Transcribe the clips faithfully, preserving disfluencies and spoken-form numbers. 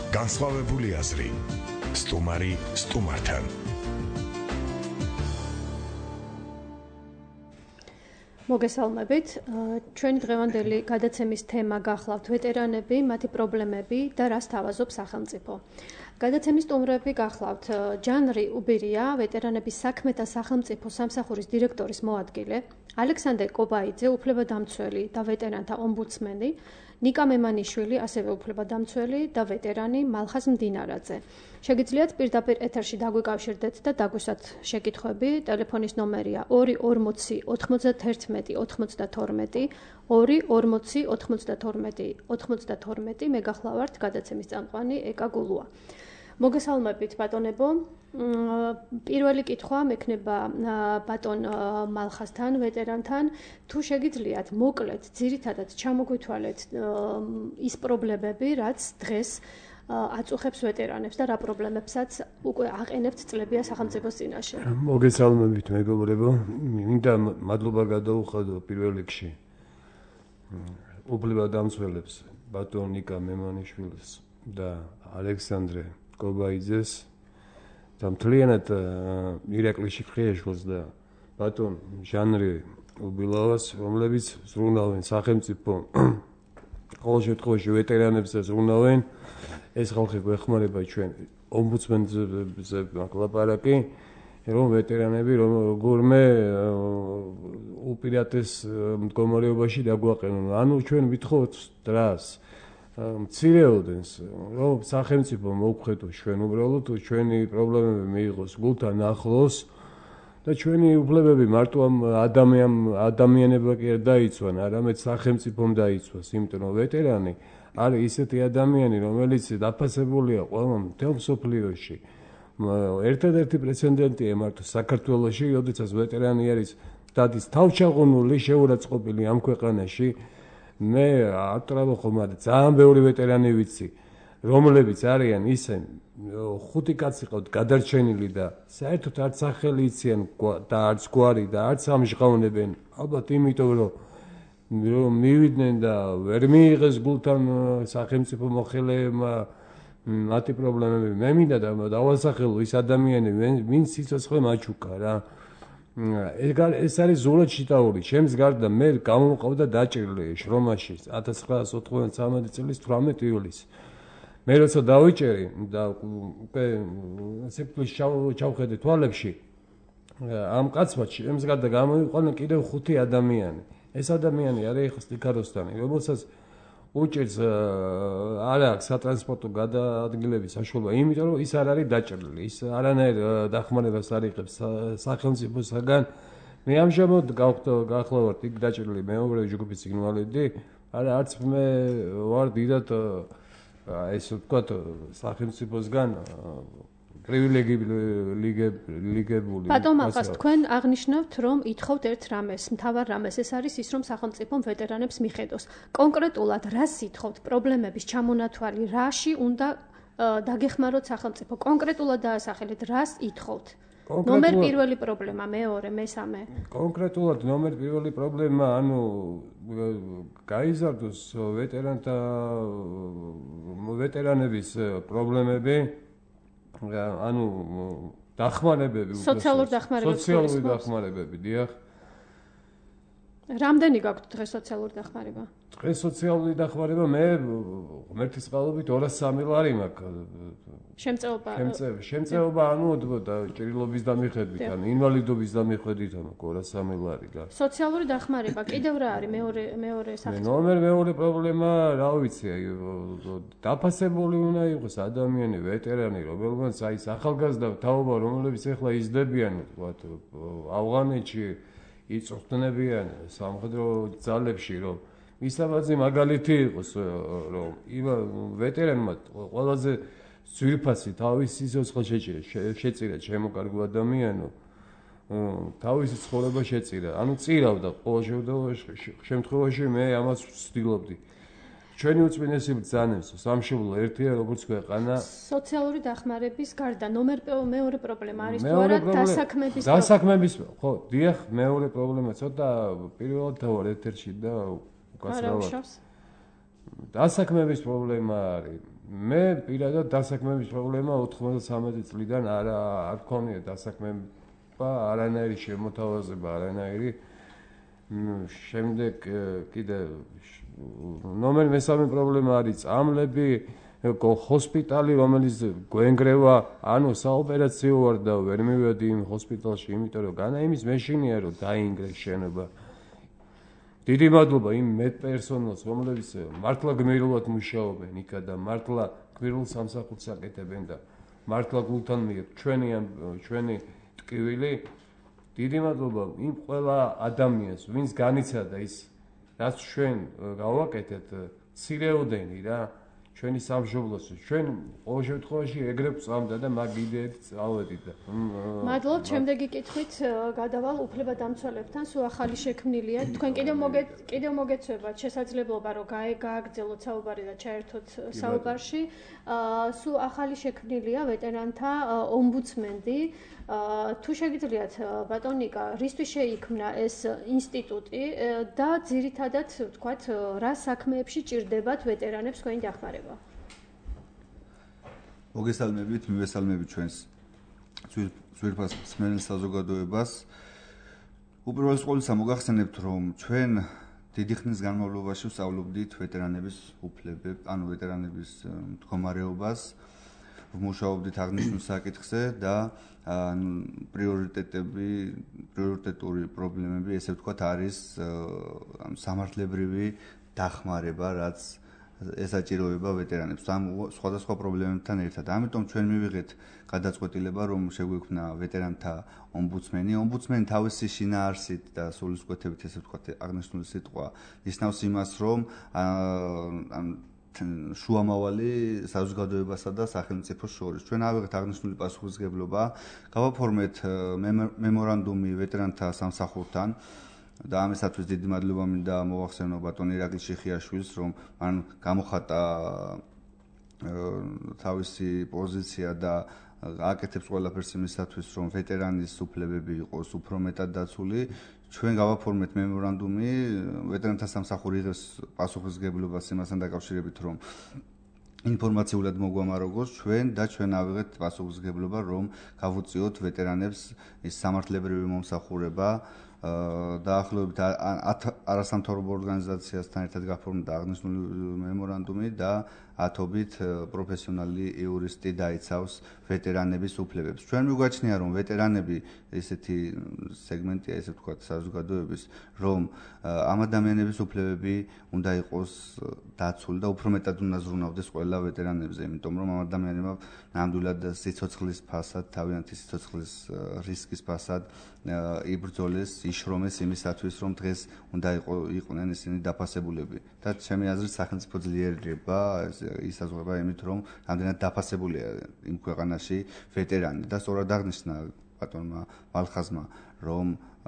განსხვავებული აზრი. სტუმარი სტუმართან. მოგესალმებით. ჩვენი დღევანდელი გადაცემის თემა გახლავთ ვეტერანები, მათი პრობლემები და რას თავაზობს სახელმწიფო. გადაცემის სტუმრები გახლავთ ჯანრი უბირია, ვეტერანების საქმეთა სახელმწიფო სამსახურის დირექტორის მოადგილე, ალექსანდრე კობაიძე, უფლებადამცველი და ვეტერანთა ომბუდსმენი, ნიკა მემანიშვილი, ასევე უფლებადამცველი და ვეტერანი მალხაზ მდინარაძე. შეგიძლიათ პირდაპირ ეთერში დაგვიკავშირდეთ და დაგვისვათ შეკითხვები. ტელეფონის ნომერია ორი ორმოცი ოთხმოცდათერთმეტი ოცდათორმეტი, ორი ორმოცი ოთხმოცდათორმეტი ოცდათორმეტი. მე გახლავართ გადაცემის წამყვანი ეკა გულუა. მოგესალმებით ბატონებო. პირველი კითხვა მექნება ბატონ მალხაზთან, ვეტერანთან. თუ შეგიძლიათ მოკლედ, ძირითადად ჩამოგვითვალეთ ის პრობლემები, რაც დღეს აწუხებს ვეტერანებს და რა პრობლემებსაც უკვე აყენებთ წლებია სახელმწიფოს წინაშე. მოგესალმებით მეგობრებო. მინდა მადლობა გადაუხადო პირველ რიგში უფლებადამცველებს ბატონ ნიკა მემანიშვილს და ალექსანდრე კობაიძეს და მთლიანად ირაკლი შიქრიაშვილს და ბატონ ჟანრი უბილავას, რომლებიც ზრუნავენ სახელმწიფო ყოველ შემთხვევაში ვეტერანებს და ზრუნავენ. ეს ხალხი გვეხმარება ჩვენ ომბუდსმენზე ლაპარაკი, რომ ვეტერანები როგორმე უპირატეს მდგომარეობაში დაგვაყენონ. ანუ ჩვენ ვითხოვთ დრას მცირეოდენს, რომ სახელმწიფო მოგხედოს ჩვენ უბრალოდ ჩვენი პრობლემები მიიღოს გულთან ახლოს და ჩვენი უფლებები მარტო ამ ადამიან ადამიანებმა კი არ დაიცვან, არამედ სახელმწიფომ დაიცვას, იმიტომ რომ ვეტერანი არის ისეთი ადამიანი, რომელიც დაფასებულია ყველა მთელ მსოფლიოში. ერთადერთი პრეცედენტია მარტო საქართველოში, როდესაც ვეტერანი არის დადის თავჩაღუნული, შეურაცხყოფილი ამ ქვეყანაში. მე ატრავო ხომ არა, ძალიან ბევრი ვეტერანი ვიცი, რომლებიც არიან ისე ხუთი კაცი ყავთ გადარჩენილი და საერთოდ არც სახელი იციან და არც გვარი და არც ამჟღავნებენ. ალბათ იმიტომ რომ რომ მივიდნენ და ვერ მიიღეს გულთან სახელმწიფო მოხელეებმა მათი პრობლემები. მე მინდა დავასახელო ის ადამიანები, ვინც სიცოცხლე მაჩუკა რა. ეს არის ზურაბ შიტაური. ჩემს გარდა მე გამომყავდა დაჭრილი შრომაში ათას ცხრაასი ოთხმოცდამეტი წლის თვრამეტი ივლისს. მე როცა დავიჭერი და უკვე სიკვდილის ჩავხედე თვალებში, ამ კაცმა ჩემს გარდა გამოიყვანა კიდევ ხუთი ადამიანი. ეს ადამიანი არის ეხლა სტიქაროსტანი, რომელსაც უჭერს არ აქვს სატრანსპორტო გადაადგილების საშუალება, იმიტომ რომ ის არ არის დაჭრილი, ის არანაირ დახმარებას არ იღებს სახელმწიფოსაგან. მე ამჟამად გახლავართ იქ დაჭრილი მეომრები ჯგუფის ინვალიდი, არა არც მე ვარ დიდად ესე ვთქვათ სახელმწიფოსგან პრივილეგირებული. ბატონ მალხაზ, თქვენ აღნიშნავთ, რომ ითხოვთ ერთ რამეს, მთავარ რამეს, ეს არის ის, რომ სახელმწიფომ ვეტერანებს მიხედოს. კონკრეტულად რას ითხოვთ? პრობლემების ჩამონათვალი, რაში უნდა დაგეხმაროთ სახელმწიფო? კონკრეტულად დაასახელეთ, რას ითხოვთ? ნომერ პირველი პრობლემა, მეორე, მესამე. კონკრეტულად ნომერ პირველი პრობლემა, ანუ გაიზარდოს ვეტერანთა ვეტერანების პრობლემები. ანუ დახმარებები, სოციალური დახმარებები, სოციალური დახმარებები, დიახ. რამდენი გაქვთ დღეს სოციალური დახმარება? დღეს სოციალური დახმარება მე ღმერთის წყალობით ორას სამი ლარი მაქვს. შემწეობა. შემწეობა, ანუ ჭრილობის დამიხედვით, ანუ ინვალიდობის დამიხედვით, ანუ ორას სამი ლარი და. სოციალური დახმარება კიდევ რა არის? მეორე მეორე საფრთხე. ნომერ მეორე პრობლემა, რა ვიცი, დაფასებული უნდა იყოს ადამიანი, ვეტერანი, რომელმაც აი ახალგაზრდა თაობა, რომლებიც ახლა იზრდებიან, ვთქვათ, ავღანეთში იწვრთნებიან სამხედრო ძალებში, რომ მისაბაძი მაგალითი იყოს, რომ ვეტერანმა ყველაზე ძვირფასი თავის სიცოცხლე შეწირა ჩემო კარგო ადამიანო, თავისი ცხოვრება შეწირა. ანუ წირავდა ყოველ შემთხვევაში მე ამას ვცდილობდი. ჩვენი უწმინესი ბრძანებს სამშობლო ერთია როგორც ქვეყანა. სოციალური დახმარების გარდა ნომერ მეორე პრობლემა არის თუ არა დასაქმების პრობლემა. დასაქმების, ხო, დიახ, მეორე პრობლემა ცოტა პირველად თავარ ეთერში და უკაცრავად. დასაქმების პრობლემა არის. მე პირადად დასაქმების პრობლემა ოთხმოცდამეტი წლიდან არ არ გქონია დასაქმება, არანაირი შემოთავაზება, არანაირი შემდეგ კიდე ნომერ მესამე პრობლემა არის წამლები, ჰოსპიტალი, რომელიც გვენგრევა, ანუ საოპერაციო ვარ და ვერ მივედი იმ ჰოსპიტალში, იმიტომ რომ განა იმის მეშინია რომ დაინგრეს შენობა. დიდი მადლობა იმ მეტ პერსონალს, რომლებიც მართლა გმირულად მუშაობენ იქა და მართლა გმირულ სამსახურს აკეთებენ და მართლა გულთან მიიღ ჩვენი ჩვენი ტკივილი. დიდი მადლობა იმ ყველა ადამიანს, ვინც განიცადა ის, რაც ჩვენ გავაკეთეთ, მცირეოდენი რა, ჩვენი სამშობლოს. ჩვენ ყოველ შემთხვევაში ეგრე ვწამდა და მაგ იდეით წავედით და მადლობთ. შემდეგი კითხვით გადავალ უფლებადამცველებთან. სულ ახალი შექმნილია. თქვენ კიდევ მოგეთ კიდევ მოგეცემათ შესაძლებლობა რომ გააგრძელოთ საუბარი და ჩაერთოთ საუბარში. სულ ახალი შექმნილია ვეტერანთა ომბუდსმენი. თუ შეგიძლიათ ბატონიკა, რისთვის შეიქმნა ეს ინსტიტუტი და ძირითადად ვთქვათ, რა საქმეებში ჭირდებათ ვეტერანებს თქვენი დახმარება? მოგესალმებით, მივესალმებით ჩვენს ძვირფას მსმენელ საზოგადოებას. უპირველეს ყოვლისა მოგახსენებთ, რომ ჩვენ დიდი ხნის განმავლობაში ვსწავლობდით ვეტერანების უფლებებს, ანუ ვეტერანების მდგომარეობას, ვმუშაობდით აღნიშნულ საკითხზე და პრიორიტეტები, პრიორიტეტული პრობლემები, ესე ვთქვათ, არის სამართლებრივი დახმარება, რაც ესაჭიროება ვეტერანებს ამ სხვადასხვა პრობლემებთან ერთად. ამიტომ ჩვენ მივიღეთ გადაწყვეტილება, რომ შეგვექმნა ვეტერანთა ომბუდსმენი. ომბუდსმენი თავისი შინაარსით და სულისკვეთებით, ესე ვთქვათ, აღნიშნული სიტყვა ისნავს იმას, რომ შუამავალი საზოგადოებასა და სახელმწიფოს შორის. ჩვენ ავიღეთ აღნიშნული პასუხისმგებლობა, გავაფორმეთ მემორანდუმი ვეტერანთა სამსახურთან და ამისათვის დიდი მადლობა მინდა მოვახსენო ბატონ ირაკლი შიხიაშვილს, რომ მან გამოხატა თავისი პოზიცია და აკეთებს ყველაფერს იმისათვის, რომ ვეტერანის უფლებები იყოს უფრო მეტად დაცული. ჩვენ გავაფორმეთ მემორანდუმი, ვეტერანთა სამსახური იღებს პასუხისმგებლობას იმასთან დაკავშირებით, რომ ინფორმაციულად მოგვამარაგოს ჩვენ და ჩვენ ავიღეთ პასუხისმგებლობა, რომ გავუწიოთ ვეტერანებს ის სამართლებრივი მომსახურება. დაახლოებით არასამთავრობო ორგანიზაციასთან ერთად გაფორმდა აღნიშნული მემორანდუმი და ათობით პროფესიონალი იურისტი დაიცავს ვეტერანების უფლებებს. ჩვენ მიგვაჩნია, რომ ვეტერანები ესეთი სეგმენტია, ესე ვთქვათ, საზოგადოების, რომ ამ ადამიანების უფლებები უნდა იყოს დაცული და უფრო მეტად უნდა ზრუნავდეს ყველა ვეტერანებზე, იმიტომ რომ ამ ადამიანებმა ნამდვილად სიცოცხლის ფასად, თავიანთი სიცოცხლის რისკის ფასად იბრძოლეს, იშრომეს იმისათვის, რომ დღეს უნდა იყვნენ ისინი დაფასებულები. და ჩემი აზრით სახელმწიფო ძლიერდება ისაზღვრება იმით, რომ რამდენად დაფასებულია იმ ქვეყანაში ვეტერანი და სწორად აღნიშნა ბატონმა მალხაზმა, რომ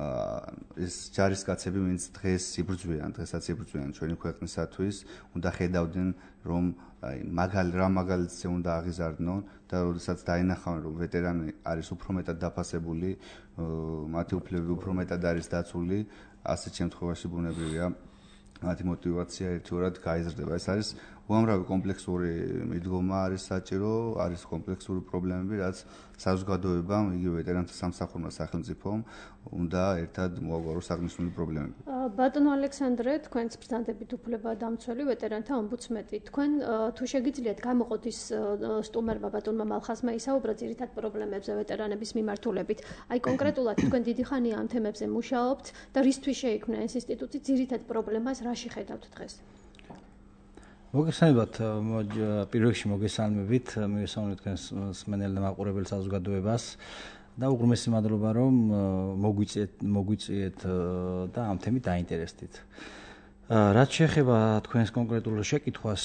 ეს ჯარისკაცები, ვინც დღეს იბრძვიან, დღესაც იბრძვიან ჩვენი ქვეყნისათვის, უნდა ხედავდნენ, რომ მაგალი რა მაგალითზე უნდა აღიზარდნონ და როდესაც დაინახავენ, რომ ვეტერანი არის უფრო მეტად დაფასებული, მათი უფლებები უფრო მეტად არის დაცული, ასეთ შემთხვევაში ბუნებრივია მათი мотиваცია ერთგვარად გაიზრდება. ეს არის უამრავი კომპლექსური მიდგომა არის საჭირო, არის კომპლექსური პრობლემები, რაც საზოგადოებამ, იგივე ვეტერანთა სამსახურმა, სახელმწიფომ უნდა ერთად მოაგვაროს აღნიშნული პრობლემები. ბატონო ალექსანდრე, თქვენც ბრძანდებით უფლებადამცველი ვეტერანთა ომბუდსმენი. თქვენ თუ შეგიძლიათ გამოყოთ ის სტუმარმა ბატონმა მალხაზმა ისაუბრა ძირითად პრობლემებზე ვეტერანების მიმართულებით. აი კონკრეტულად თქვენ დიდი ხანია ამ თემებზე მუშაობთ და რისთვის შეიქმნა ეს ინსტიტუტი, ძირითად პრობლემას რაში ხედავთ დღეს? მოგესალმებით, პირველ რიგში მოგესალმებით, მივესალმებით თქვენს მსმენელ და მაყურებელ საზოგადოებას და უღრმესი მადლობა, რომ მოგვიწიეთ, მოგვიწიეთ და ამ თემით დაინტერესდით. რაც შეეხება თქვენს კონკრეტულ შეკითხვას,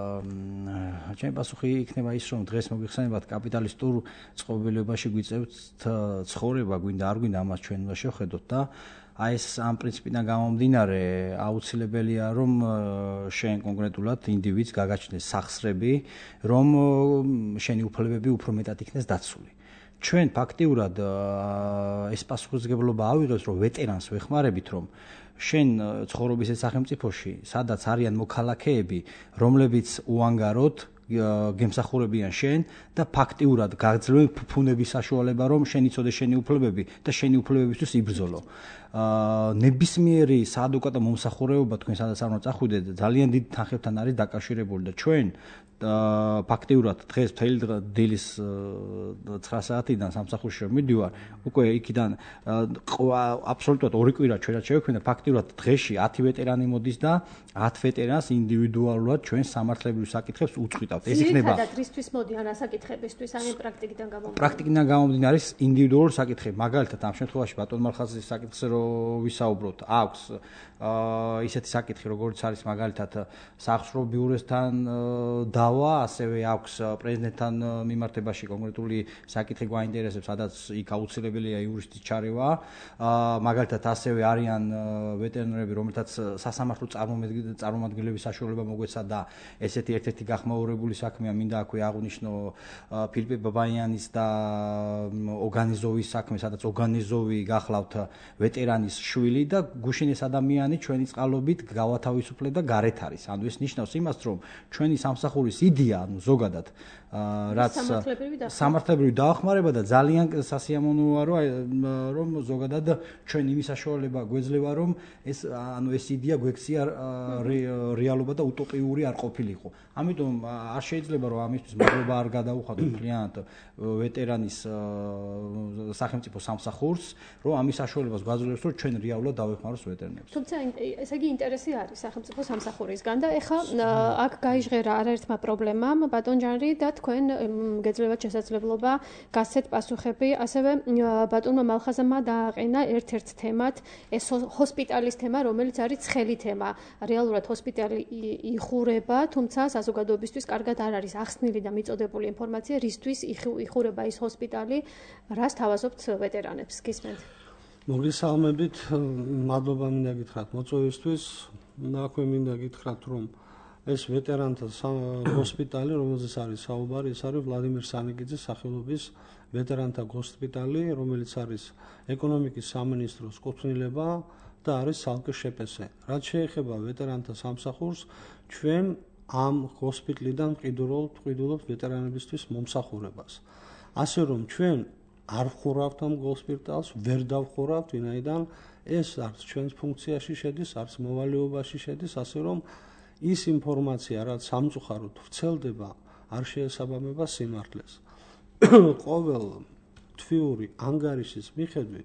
ჩემი პასუხი იქნება ის, რომ დღეს მოგეხსენებათ კაპიტალისტურ წყობილებაში გვიწევთ ცხოვრება, გვინდა არ გვინდა ამას ჩვენ უნდა შევხედოთ და აი ეს ამ პრინციპიდან გამომდინარე აუცილებელია, რომ შენ კონკრეტულად ინდივიდს გაგაჩნდეს სახსრები, რომ შენი უფლებები უფრო მეტად იქნეს დაცული. ჩვენ ფაქტიურად ეს პასუხისმგებლობა ავიღებს, რომ ვეტერანს ვეხმარებით, რომ შენ ცხოვრობის ეს სახელმწიფოში, სადაც არიან მოქალაქეები, რომლებიც უანგაროდ გემსახურებიან შენ და ფაქტიურად გაგძლევენ ფუფუნების საშუალება, რომ შენ იცოდე შენი უფლებები და შენი უფლებებისთვის იბრძოლო. აა ნებისმიერი საადვოკატო მომსახურება თქვენ სადაც არ უნდა წახვიდეთ, ძალიან დიდ თანხებთან არის დაკავშირებული და ჩვენ ფაქტიურად დღეს მთელი დილის ცხრა საათიდან სამსახურში რომ მიდივარ, უკვე იქიდან აბსოლუტურად ორი კვირა ჩვენაც შევექმნა, ფაქტიურად დღეში ათი ვეტერანი მოდის და ათ ვეტერანს ინდივიდუალურად ჩვენ სამართლებრივ საკითხებს უწყვიტავთ. ეს იქნება ძირითადად რისთვის მოდიან ასაკითხებისთვის, ან პრაქტიკიდან გამომდინარე? პრაქტიკიდან გამომდინარე არის ინდივიდუალური საკითხები. მაგალითად, ამ შემთხვევაში ბატონ მარხაზის საკითხზე რო ვისაუბროთ, აქვს აა ისეთი საკითხი, როგორც არის მაგალითად სახსრულ ბიუროსთან დავა, ასევე აქვს პრეზიდენტთან მიმართებაში კონკრეტული საკითხი გვაინტერესებს, სადაც იქ აუცილებელია იურისტის ჩარევა. აა მაგალითად, ასევე არიან ვეტერინარები, რომელთაც სასამართლო წარმომადგენლების საშუალება მოგვეცა და ესეთი ერთ-ერთი გახმაურებული საქმეა, მინდა აქვე აღვნიშნო ფილიპე ბაბაიანის და ოგანიზოვის საქმე, სადაც ოგანიზოვი გახლავთ ვეტერანის შვილი და გუშინ ეს ადამიანი ჩვენი წყალობით გავათავისუფლე და გარეთ არის. ანუ ეს ნიშნავს იმას, რომ ჩვენი სამსახურის იდეა, ანუ ზოგადად რაც სამართლებრივი დაახმარება და ძალიან სასიამოვნოა, რომ ზოგადად ჩვენ იმის საშუალება გვეძლევა, რომ ეს ანუ ეს იდეა გვექცია რეალობა და утоპიური არ ყოფილიყო. ამიტომ არ შეიძლება რომ ამისთვის მადლობა არ გადაუხადოთ მთლიანად ვეტერანის სახელმწიფო სამსახურს, რომ ამის საშუალებას გვაძლევს, რომ ჩვენ რეალურად დავეხმაროს ვეტერნებს. თუმცა ესე იგი ინტერესი არის სახელმწიფო სამსახურისგან და ეხლა აქ გაიჟღერა არაერთმა პრობლემამ ბატონ ჯანრი და თქვენ გეძლევათ შესაძლებლობა გასცეთ პასუხები, ასევე ბატონმა მალხაზმა დააყენა ერთ-ერთ თემად ეს ჰოსპიტალის თემა, რომელიც არის ცხელი თემა. რეალურად ჰოსპიტალი იხურება, თუმცა საზოგადოებისთვის კარგად არ არის ახსნილი და მიწოდებული ინფორმაცია, რისთვის იხურება ის ჰოსპიტალი, რას თავაზობთ ვეტერანებს. გისმენთ? მოგესალმებით, მადლობა მინდა გითხრათ მოწვევისთვის. აქვე მინდა გითხრათ, რომ ეს ვეტერანთა ჰოსპიტალი, რომელზეც არის საუბარი, ეს არის ვლადიმერ სანიკიძის სახელობის ვეტერანთა ჰოსპიტალი, რომელიც არის ეკონომიკის სამინისტროს კუთვნილება და არის სალკე შეპესე. რაც შეეხება ვეტერანთა სამსახურს, ჩვენ ამ ჰოსპიტლიდან მყიდულობთ, მყიდულობთ ვეტერანებისთვის მომსახურებას. ასე რომ ჩვენ არ ვხურავთ ამ ჰოსპიტალს, ვერ დავხურავთ, ვინაიდან ეს არც ჩვენს ფუნქციაში შედის, არც მოვალეობაში შედის, ასე რომ ის ინფორმაცია, რაც სამწუხაროდ ვრცელდება, არ შეესაბამება სიმართლეს. ყოველ თვიური ანგარიშის მიხედვით,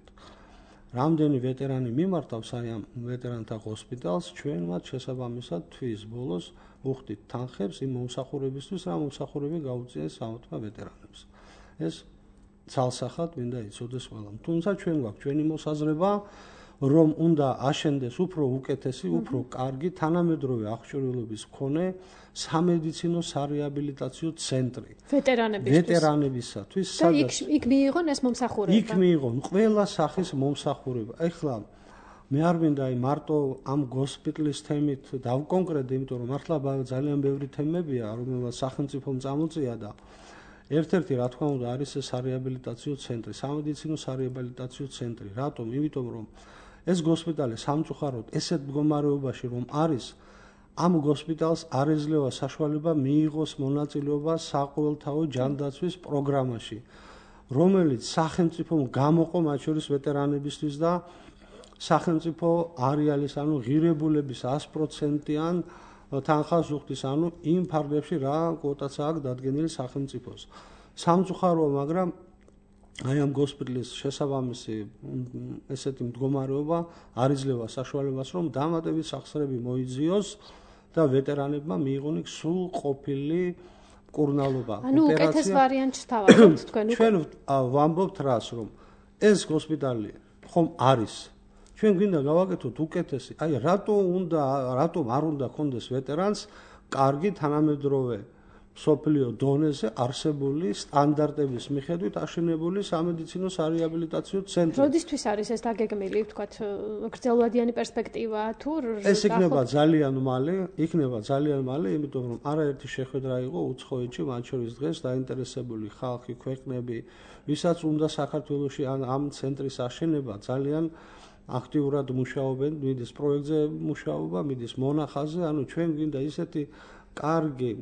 რამდენი ვეტერანი მიმართავს ამ ვეტერანთა ჰოსპიტალს, ჩვენ მათ შესაბამისად თვის ბოლოს უხდით თანხებს იმ მომსახურებისთვის, რა მომსახურები გაუწიეს სამოთხმე ვეტერანებს. ეს ცალსახად მინდა იცოდეს ყველამ. თუმცა ჩვენ გვაქვს ჩვენი მოსაზრება, რომ უნდა აშენდეს უფრო უკეთესი, უფრო კარგი თანამედროვე აღჭურვილობის მქონე სამედიცინო სარეაბილიტაციო ცენტრი ვეტერანებისთვის. ვეტერანებისათვის, სადაც იქ მიიღონ ეს მომსახურება. იქ მიიღონ ყველა სახის მომსახურება. ეხლა მე არ მინდა აი მარტო ამ ჰოსპიტალის თემით დავკონკრეტდე, იმიტომ რომ მართლა ძალიან ბევრი თემებია, რომელსაც სახელმწიფომ წამოწია და ერთ-ერთი რა თქმა უნდა არის ეს სარეაბილიტაციო ცენტრი, სამედიცინო სარეაბილიტაციო ცენტრი. რატომ? იმიტომ რომ ეს ჰოსპიტალი სამწუხაროდ ესეთ მდგომარეობაში რომ არის, ამ ჰოსპიტალს არ ეძლევა საშუალება მიიღოს მონაწილეობა საყოველთაო ჯანდაცვის პროგრამაში, რომელიც სახელმწიფომ გამოყო მათ შორის ვეტერანებისთვის და სახელმწიფო არეალის, ანუ ღირებულების ას პროცენტიან თანხას უხდის, ანუ იმ ფარგლებში რა კვოტაც აქვს დადგენილი სახელმწიფოს. სამწუხაროა, მაგრამ აი ამ ჰოსპიტალის შესაბამისი ესეთი მდგომარეობა არ იძლევა საშუალებას, რომ დამატებით სახსრები მოიძიოს და ვეტერანებმა მიიღონ იქ სულ ყოფილი მკურნალობა. ანუ უკეთეს ვარიანტს თავაზობთ თქვენ უკვე? ჩვენ ვამბობთ რას, რომ ეს ჰოსპიტალი ხომ არის. ჩვენ გვინდა გავაკეთოთ უკეთესი. აი რატო უნდა, რატომ არ უნდა ქონდეს ვეტერანს კარგი თანამედროვე სოფლიო დონეზე არსებული სტანდარტების მიხედვით აშენებული სამედიცინო სარეაბილიტაციო ცენტრი. როდისთვის არის ეს დაგეგმილი, ვთქვათ, გრძელვადიანი პერსპექტივა თუ ეს იქნება ძალიან მალე, იქნება ძალიან მალე, იმიტომ რომ არაერთი შეხვედრა იყო უცხოეთში, მათ შორის დღეს დაინტერესებული ხალხი, ქვეყნები, ვისაც უნდა საქართველოში ამ ცენტრის აშენება, ძალიან აქტიურად მუშაობენ, მიდის პროექტზე მუშაობა, მიდის მონახაზზე, ანუ ჩვენ გვინდა ისეთი კარგი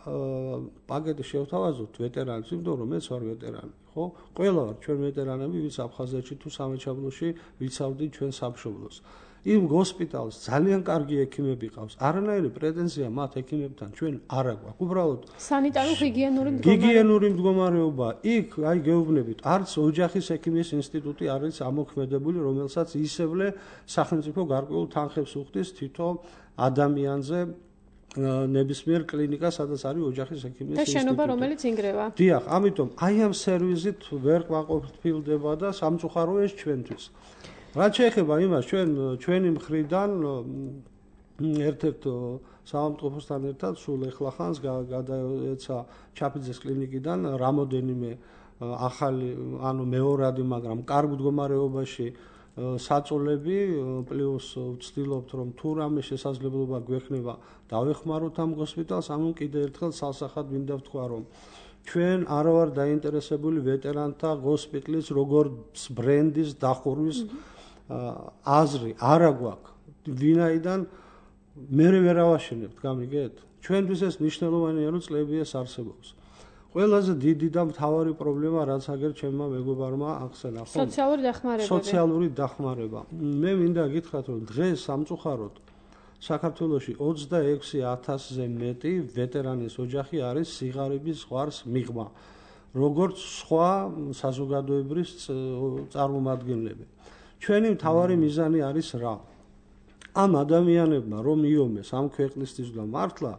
პაკეტი შევთავაზოთ ვეტერანებს, იმიტომ რომ მეც ვარ ვეტერანი, ხო? ყველა ვარ ჩვენ ვეტერანები, ვინც აფხაზეთში თუ სამეჩაბლოში ვიცავდით ჩვენ სამშობლოს. იმ ჰოსპიტალს ძალიან კარგი ექიმები ყავს. არანაირი პრეტენზია მათ ექიმებთან ჩვენ არ აქვს. უბრალოდ სანიტარულ-ჰიგიენური მდგომარეობა. ჰიგიენური მდგომარეობა. იქ აი გეუბნებით, არც ოჯახის ექიმის ინსტიტუტი არის ამოქმედებული, რომელსაც ისევლე სახელმწიფო გარკვეულ თანხებს უხდის თითო ადამიანზე ნებისმიერ კლინიკა, სადაც არის ოჯახის ექიმის ინსტიტუტი. და შენობა რომელიც ინგრევა. დიახ, ამიტომ აი ამ სერვიზით ვერ ყვაყოფილდება და სამწუხარო ეს ჩვენთვის. რაც შეეხება იმას, ჩვენ ჩვენი მხრიდან ერთ-ერთ საავადმყოფოსთან ერთად სულ ეხლახანს გადაეცა ჩაფიძეს კლინიკიდან რამოდენიმე ახალი, ანუ მეორადი, მაგრამ კარგ მდგომარეობაში საწოლები, პლუს ვცდილობთ რომ თუ რამე შესაძლებლობა გვექნება დავეხმაროთ ამ ჰოსპიტალს, ანუ კიდევ ერთხელ სასახად მინდა ვთქვა რომ ჩვენ არ ვარ დაინტერესებული ვეტერანთა ჰოსპიტალის როგორც ბრენდის დახურვის აზრი არ აქვს. ვინაიდან მე ვერ ავაშენებთ, გამიგეთ? ჩვენთვის ეს მნიშვნელოვანია რომ წლები ეს არსებობს. ყველაზე დიდი და მთავარი პრობლემა რაც აგერ ჩემმა მეგობარმა ახსენა, ხო? სოციალური დახმარება. სოციალური დახმარება. მე მინდა გითხრათ რომ დღეს სამწუხაროდ საქართველოში ოცდაექვსი ათასზე მეტი ვეტერანის ოჯახი არის სიღარიბის ზღვარს მიღმა, როგორც სხვა საზოგადოებრივ წარმომადგენლები. ჩვენი მთავარი მიზანი არის რა? ამ ადამიანებმა რომ იომეს ამ ქვეყნისთვის და მართლა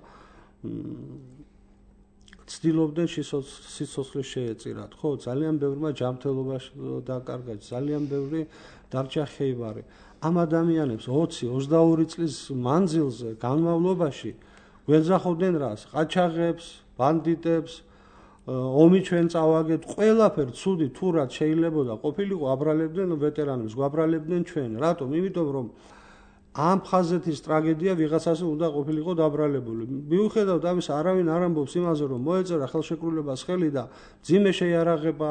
ცდილობდნენ სიცოცხლე შეეწირათ, ხო? ძალიან ბევრმა ჯანმრთელობაში დაკარგა, ძალიან ბევრი დარჩა ხეივარი. ამ ადამიანებს ოცი ოცდაორი წლის მანძილზე განმავლობაში გვეძახობდნენ რას? ყაჩაღებს, ბანდიტებს, ომი ჩვენ წავაგეთ, ყველაფერ ცუდი თუ რაც შეიძლებოდა ყოფილიყო აბრალებდნენ ვეტერანებს, გვაბრალებდნენ ჩვენ. რატომ? იმიტომ რომ ამ ხაზეთის ტრაგედია ვიღაცაზე უნდა ყოფილიყო დაბრალებული. მიუხედავად ამისა, არავინ არ ამბობს იმაზე, რომ მოეწერა ხელშეკრულებას ხელი და ძიმე შეიარაღება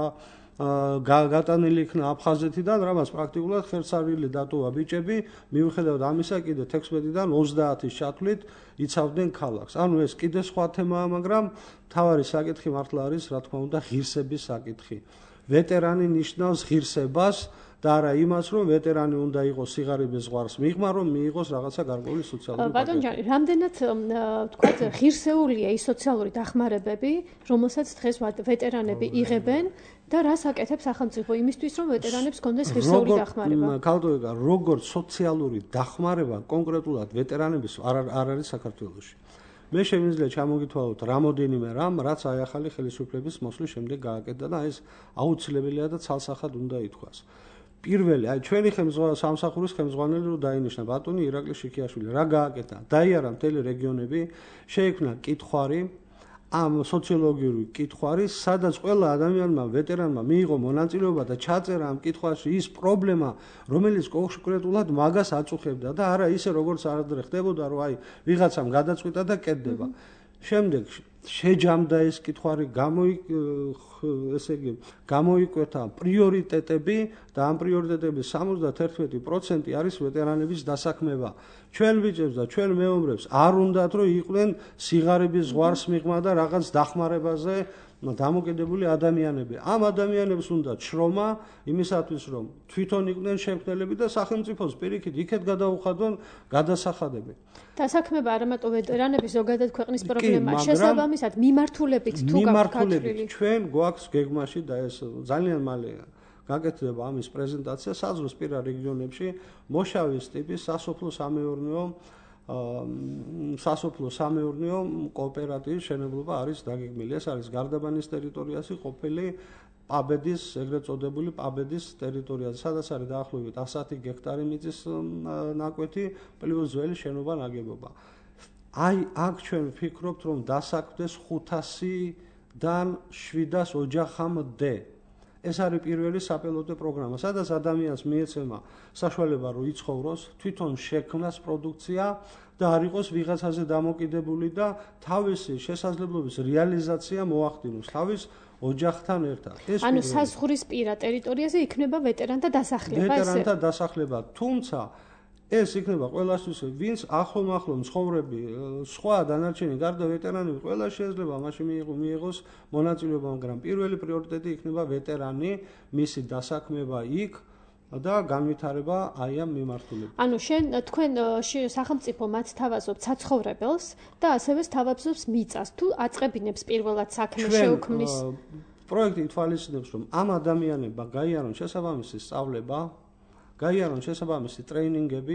გატანილი იქნა აფხაზეთიდან, რამაც პრაქტიკულად ხერხსარილი დატოვა ბიჭები, მიუხედავად ამისა, კიდე თექვსმეტიდან ოცდაათის ჩათვლით იცავდნენ ქალაქს. ანუ ეს კიდე სხვა თემაა, მაგრამ მთავარი საკითხი მართლა არის, რა თქმა უნდა, ღირსების საკითხი. ვეტერანი ნიშნავს ღირსებას და არა იმას, რომ ვეტერანი უნდა იყოს სიღარიბის ზღვარს მიღმა, რომ მიიღოს რაღაცა გარკვეული სოციალური პაკეტი. ბატონ ჯანი, რამდენად თქვათ ღირსეულია ის სოციალური დახმარებები, რომელსაც დღეს ვეტერანები იღებენ და რას აკეთებს სახელმწიფო იმისთვის, რომ ვეტერანებს კონდეს ღირსეული დახმარება? ქალდოიკა, როგორც სოციალური დახმარება კონკრეტულად ვეტერანების არ არ არის საქართველოში. მე შემიძლია ჩამოგითვალოთ რამოდენიმე რამ, რაც აი ახალი ხელისუფლების მოსვლის შემდეგ გააკეთა და ეს აუცილებელია და ცალსახად უნდა ითქვას. პირველი, აი ჩვენი სამსახურის ხელმძღვანელი რო დაინიშნა ბატონი ირაკლი შიქიაშვილი, რა გააკეთა? დაიარა მთელი რეგიონები, შეიქმნა კითხვარი, ამ სოციოლოგიური კითხვარი, სადაც ყველა ადამიანმა, ვეტერანმა მიიღო მონაწილეობა და ჩაწერა ამ კითხვაში ის პრობლემა, რომელიც კონკრეტულად მაგას აწუხებდა და არა ისე როგორც არადრე ხდებოდა, რომ აი ვიღაცამ გადაწყვიტა და კეთდება. შემდეგ შეჯამდა ეს კითხვარი, გამოი ესე იგი გამოიკვეთა პრიორიტეტები და ამ პრიორიტეტების სამოცდაერთი პროცენტი არის ვეტერანების დასაქმება. ჩვენ ბიჭებს და ჩვენ მეომრებს არ უნდათ რომ იყვნენ სიღარიბის ზღვარს მიღმა და რაღაც დახმარებაზე დამოკიდებული ადამიანები. ამ ადამიანებს უნდა შრომა იმისათვის რომ თვითონ იყვნენ შემქმნელები და სახელმწიფოს პირიქით იქეთ გადაუხადონ გადასახადები. დასაქმება არა მარტო ვეტერანების ზოგადად ქვეყნის პრობლემაა, შესაბამისად მიმართულებით თუ მიმართულებით ჩვენ გვაქვს გეგმაში და ეს ძალიან მალე გაკეთდება ამის პრეზენტაცია საზღვრისპირა რეგიონებში მოშავის ტიპის სასოფლო-სამეურნეო სასოფლო სამეურნეო კოოპერატივის შენობლობა არის დაგეგმილი. ეს არის გარდაბანის ტერიტორიაზე ყოფილი პაბედის, ეგრეთ წოდებული პაბედის ტერიტორია, სადაც არის დაახლოებით ასი გექტარი მიწის ნაკვეთი პლუს ძველი შენობა ნაგებობა. აი აქ ჩვენ ვფიქრობთ, რომ დასაქმდეს ხუთასიდან შვიდას ოჯახამდე. ეს არის პირველი საპილოტო პროგრამა, სადაც ადამიანს მიეცემა საშუალება რომ იცხოვროს, თვითონ შექმნას პროდუქცია და არ იყოს ვიღაცაზე დამოკიდებული და თავისი შესაძლებლობის რეალიზაცია მოახდინოს თავის ოჯახთან ერთად. ანუ საზღვრისპირა ტერიტორიაზე იქნება ვეტერანთა დასახლება, ესე? ვეტერანთა დასახლება, თუმცა ეს იქნება ყველასთვის, ვინც ახლო-მახლო მცხოვრები, სხვა დანარჩენი გარდა ვეტერანები, ყველა შეიძლება მაშინ მიიღოს მონაწილეობა, მაგრამ პირველი პრიორიტეტი იქნება ვეტერანი, მისი დასაქმება იქ და განვითარება აი ამ მიმართულებით. ანუ შენ თქვენ სახელმწიფო მათ თავაზობთ საცხოვრებელს და ასევე სთავაზობს მიწას. თუ აწყებინებს პირველად საქმე შეუქმნის პროექტი ითვალისწინებს, რომ ამ ადამიანებმა გაიარონ შესაბამისი სწავლება, გაიარონ შესაბამისი ტრეინინგები,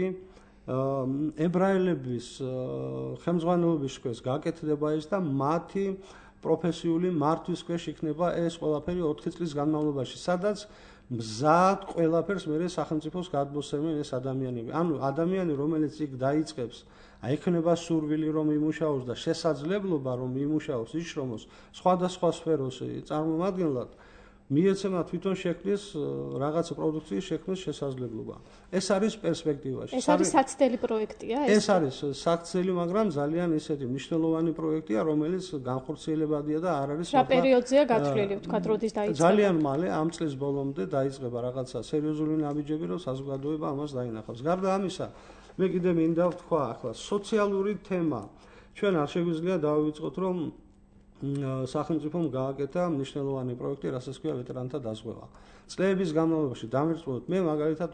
ებრაელების ხელმძღვანელობის ქვეშ გაკეთდება ეს და მათი პროფესიული მართვის ქვეშ იქნება ეს ყველაფერი ოთხი წლის განმავლობაში, სადაც მზად ყველაფერს მე სახელმწიფოს გადმოსცემენ ეს ადამიანები. ანუ ადამიანი, რომელიც იქ დაიწყებს, აიქნება სურვილი რომ იმუშაოს და შესაძლებლობა რომ იმუშაოს, იშრომოს სხვადასხვა სფეროში წარმომადგენლად, მიეცემა თვითონ შექმნის რაღაცა პროდუქციის შექმნის შესაძლებლობა. ეს არის პერსპექტივაში. ეს არის საცდელი პროექტია ეს? ეს არის საცდელი, მაგრამ ძალიან ისეთი მნიშვნელოვანი პროექტია, რომელიც განხორციელებადია და არ არის რა პერიოდზეა გათვლილი, ვთქვათ, როდის დაიწყება? ძალიან მალე ამ წლის ბოლომდე დაიწყება რაღაცა სერიოზული ნაბიჯები, რომ საზოგადოება ამას დაინახავს. გარდა ამისა, მე კიდე მინდა ვთქვა ახლა სოციალური თემა. ჩვენ არ შეგვიძლია დავივიწყოთ, რომ სახელმწიფომ გააკეთა მნიშვნელოვანი პროექტი, რასაც ქვია ვეტერანთა დაზღვევა. წლების განმავლობაში დამირწმუნოთ, მე მაგალითად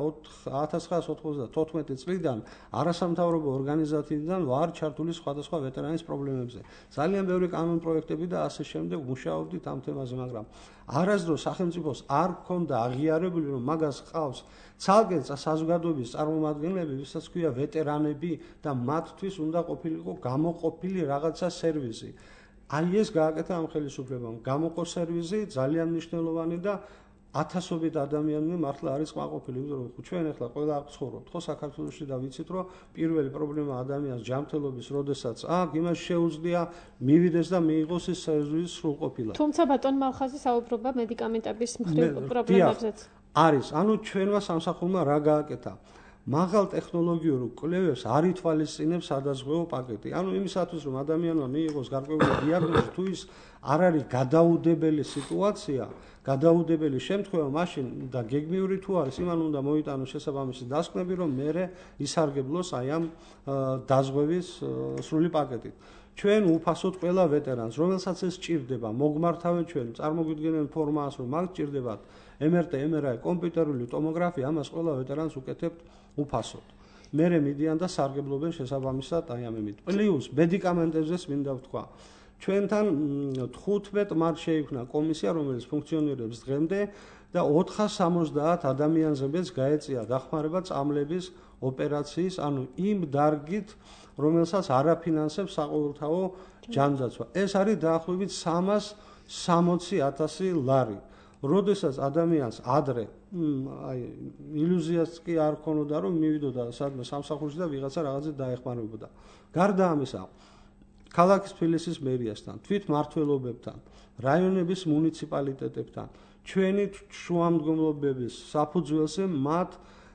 ათას ცხრაას ოთხმოცდათოთხმეტი წლიდან არასამთავრობო ორგანიზაციიდან ვარ ჩართული სხვადასხვა ვეტერანის პრობლემებზე. ძალიან ბევრი კანონ პროექტები და ასე შემდეგ მუშაობდით ამ თემაზე, მაგრამ არასდროს სახელმწიფოს არ ჰქონდა აღიარებული, რომ მაგას ყავს ცალკე საზოგადოების წარმომადგენლები, ვისაც ქვია ვეტერანები და მათთვის უნდა ყოფილიყო გამოყოფილი რაღაცა სერვისი. აი ეს გააკეთა ამ ხელისუფლებამ. გამოყო სერვისი ძალიან მნიშვნელოვანი და ათასობით ადამიანები მართლა არის კმაყოფილი, იმიტომ რომ ჩვენ ახლა ყველა ცხოვრობთ ხო საქართველოში და ვიცით რომ პირველი პრობლემა ადამიანს ჯანმრთელობის, როდესაც აქ იმას შეუძლია მივიდეს და მიიღოს ის სერვისი სრულყოფილად. თუმცა ბატონ მალხაზი საუბრობა მედიკამენტების მხრივ პრობლემებზეც. არის, ანუ ჩვენმა სამსახურმა რა გააკეთა? მაღალ ტექნოლოგიურ კვლევებს არ ითვალისწინებს სადაზღვევო პაკეტი. ანუ იმისათვის რომ ადამიანმა მიიღოს გარკვეული დიაგნოზი, თუ ის არ არის გადაუდებელი სიტუაცია, გადაუდებელი შემთხვევა, მაშინ და გეგმიური თუ არის, იმან უნდა მოიტანოს შესაბამისი დასკვნები, რომ მერე ისარგებლოს აი ამ დაზღვევის სრული პაკეტით. ჩვენ უფასოდ ყველა ვეტერანს, რომელსაც ეს სჭირდება, მოგმართავენ ჩვენ, წარმოგვიდგენენ ფორმას, რომ მაგ სჭირდებათ ემ ერ ტე, ემ ერ აი, კომპიუტერული ტომოგრაფია, ამას ყველა ვეტერანს უკეთებთ უფასოდ. მერე მიდიან და სარგებლობენ შესაბამისად აი ამ იმით. პლუს მედიკამენტებზეც მინდა ვთქვა. ჩვენთან თხუთმეტ მარტს შეიქმნა კომისია, რომელიც ფუნქციონირებს დღემდე და ოთხას სამოცდაათ ადამიანზე მეც გაეწია დახმარება წამლების ოპერაციის, ანუ იმ დარგით, რომელსაც არაფინანსებს საყოველთაო ჯანდაცვა. ეს არის დაახლოებით სამას სამოცი ათასი ლარი. როდესაც ადამიანს ადრე აი ილუზიას კი არ ქონოდა რომ მივიდოდა სადმე სამსახურში და ვიღაცა რაღაცით დაეხმარებოდა. გარდა ამისა, ქალაქის თბილისის მერიასთან, თვით მმართველობებთან, რაიონების მუნიციპალიტეტებთან, ჩვენი შუამდგომლობების საფუძველზე მათ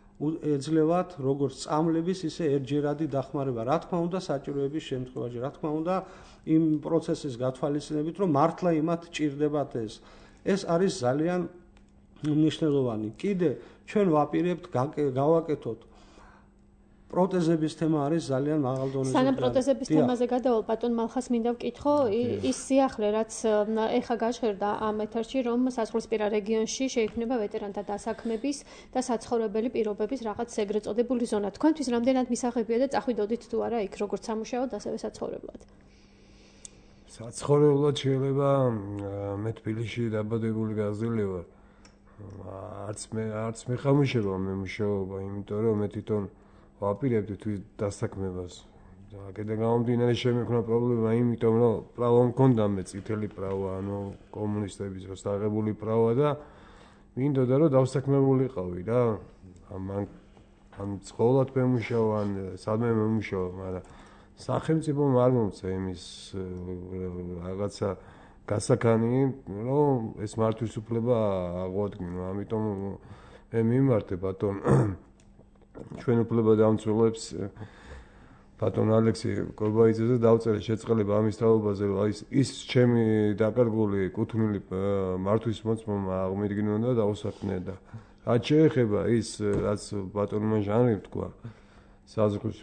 ეძლევათ როგორც წამლების, ისე ერთჯერადი დახმარება. რა თქმა უნდა, საჭიროების შემთხვევაში, რა თქმა უნდა, იმ პროცესის გათვალისწინებით, რომ მართლა იმათ ჭირდებათ ეს. ეს არის ძალიან მნიშვნელოვანი. კიდე ჩვენ ვაპირებთ გავაკეთოთ პროტეზების თემა არის ძალიან მაღალ დონეზე. სანამ პროტეზების თემაზე გადავალ, ბატონ მალხას მინდა ვკითხო, ის სიახლე, რაც ეხა გაჟღერდა ამ ეთერში, რომ საზღვრისპირა რეგიონში შეიქმნება ვეტერანთა დასაქმების და საცხოვრებელი პირობების რაღაც ეგრეთ წოდებული ზონა. თქვენთვის რამდენად მისაღებია და წახვიდოდით თუ არა იქ, როგორც სამუშაოდ, ასევე საცხოვრებლად? საცხოვრებლად შეიძლება მე თბილისში დაბადებული გაზრდილი ვარ. არც მე არც მეხამუშება მე მუშაობა, იმიტომ რომ მე თვითონ ვაპირებდი თვით დასაქმებას. და აქედან გამომდინარე შემექნა პრობლემა, იმიტომ რომ პრავა მქონდა მე წითელი პრავა, ანუ კომუნისტების დროს აღებული პრავა და მინდოდა რომ დავსაქმებულიყავი რა. ამ ამ სკოლად მემუშავა, ან სადმე მემუშავა, მაგრამ სახელმწიფომ არ მომცა იმის რაღაცა გასაქანი, რომ ეს მართვის უფლება აღვადგინო. ამიტომ მე მიმართე ბატონ ჩვენ უფლება დამცველებს ბატონ ალექსი კობაიძეზე დავწერე შეწყალება ამის თაობაზე, რომ ის ის ჩემი დაკარგული კუთვნილი მართვის მოწმობა აღმედგინონ და დაუსაქმნე და რაც შეეხება ის რაც ბატონმა ჟანრი თქვა საზღვრის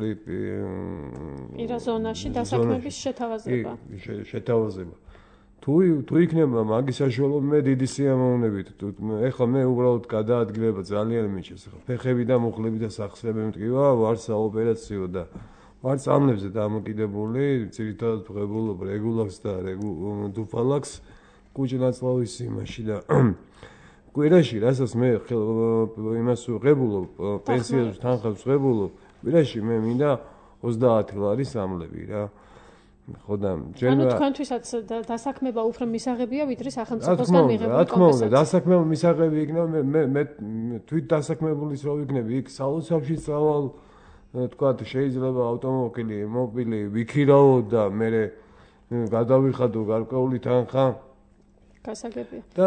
პირაზონაში დასაქმების შეთავაზება. შეთავაზება. თუ თუ იქნება მაგის საშუალო მე დიდი სიამოვნებით. ეხლა მე უბრალოდ გადაადგილება ძალიან მიჭირს. ფეხები და მუხლები და სახსრები მტკივა, ვარ საოპერაციო და ვარ წამლებზე დამოკიდებული, ძირითადად ვღებულობ რეგულაქს და დუფალაქს კუჭნაცლავის იმაში და კვირაში, რასაც მე იმას ვღებულობ, პენსიას თანხებს ვღებულობ, კვირაში მე მინდა ოცდაათი ლარი სამლები რა. ხო და ჯერ ანუ თქვენთვისაც დასაქმება უფრო მისაღებია ვიდრე სახელმწიფოსგან მიღებული კომპენსაცია. რა თქმა უნდა, დასაქმება მისაღები იქნება მე მე თვით დასაქმებულის რო ვიქნები, იქ საოცრებში წავალ თქვათ შეიძლება ავტომობილი, მობილი ვიქირაო და მე გადავიხადო გარკვეული თანხა. გასაგებია. და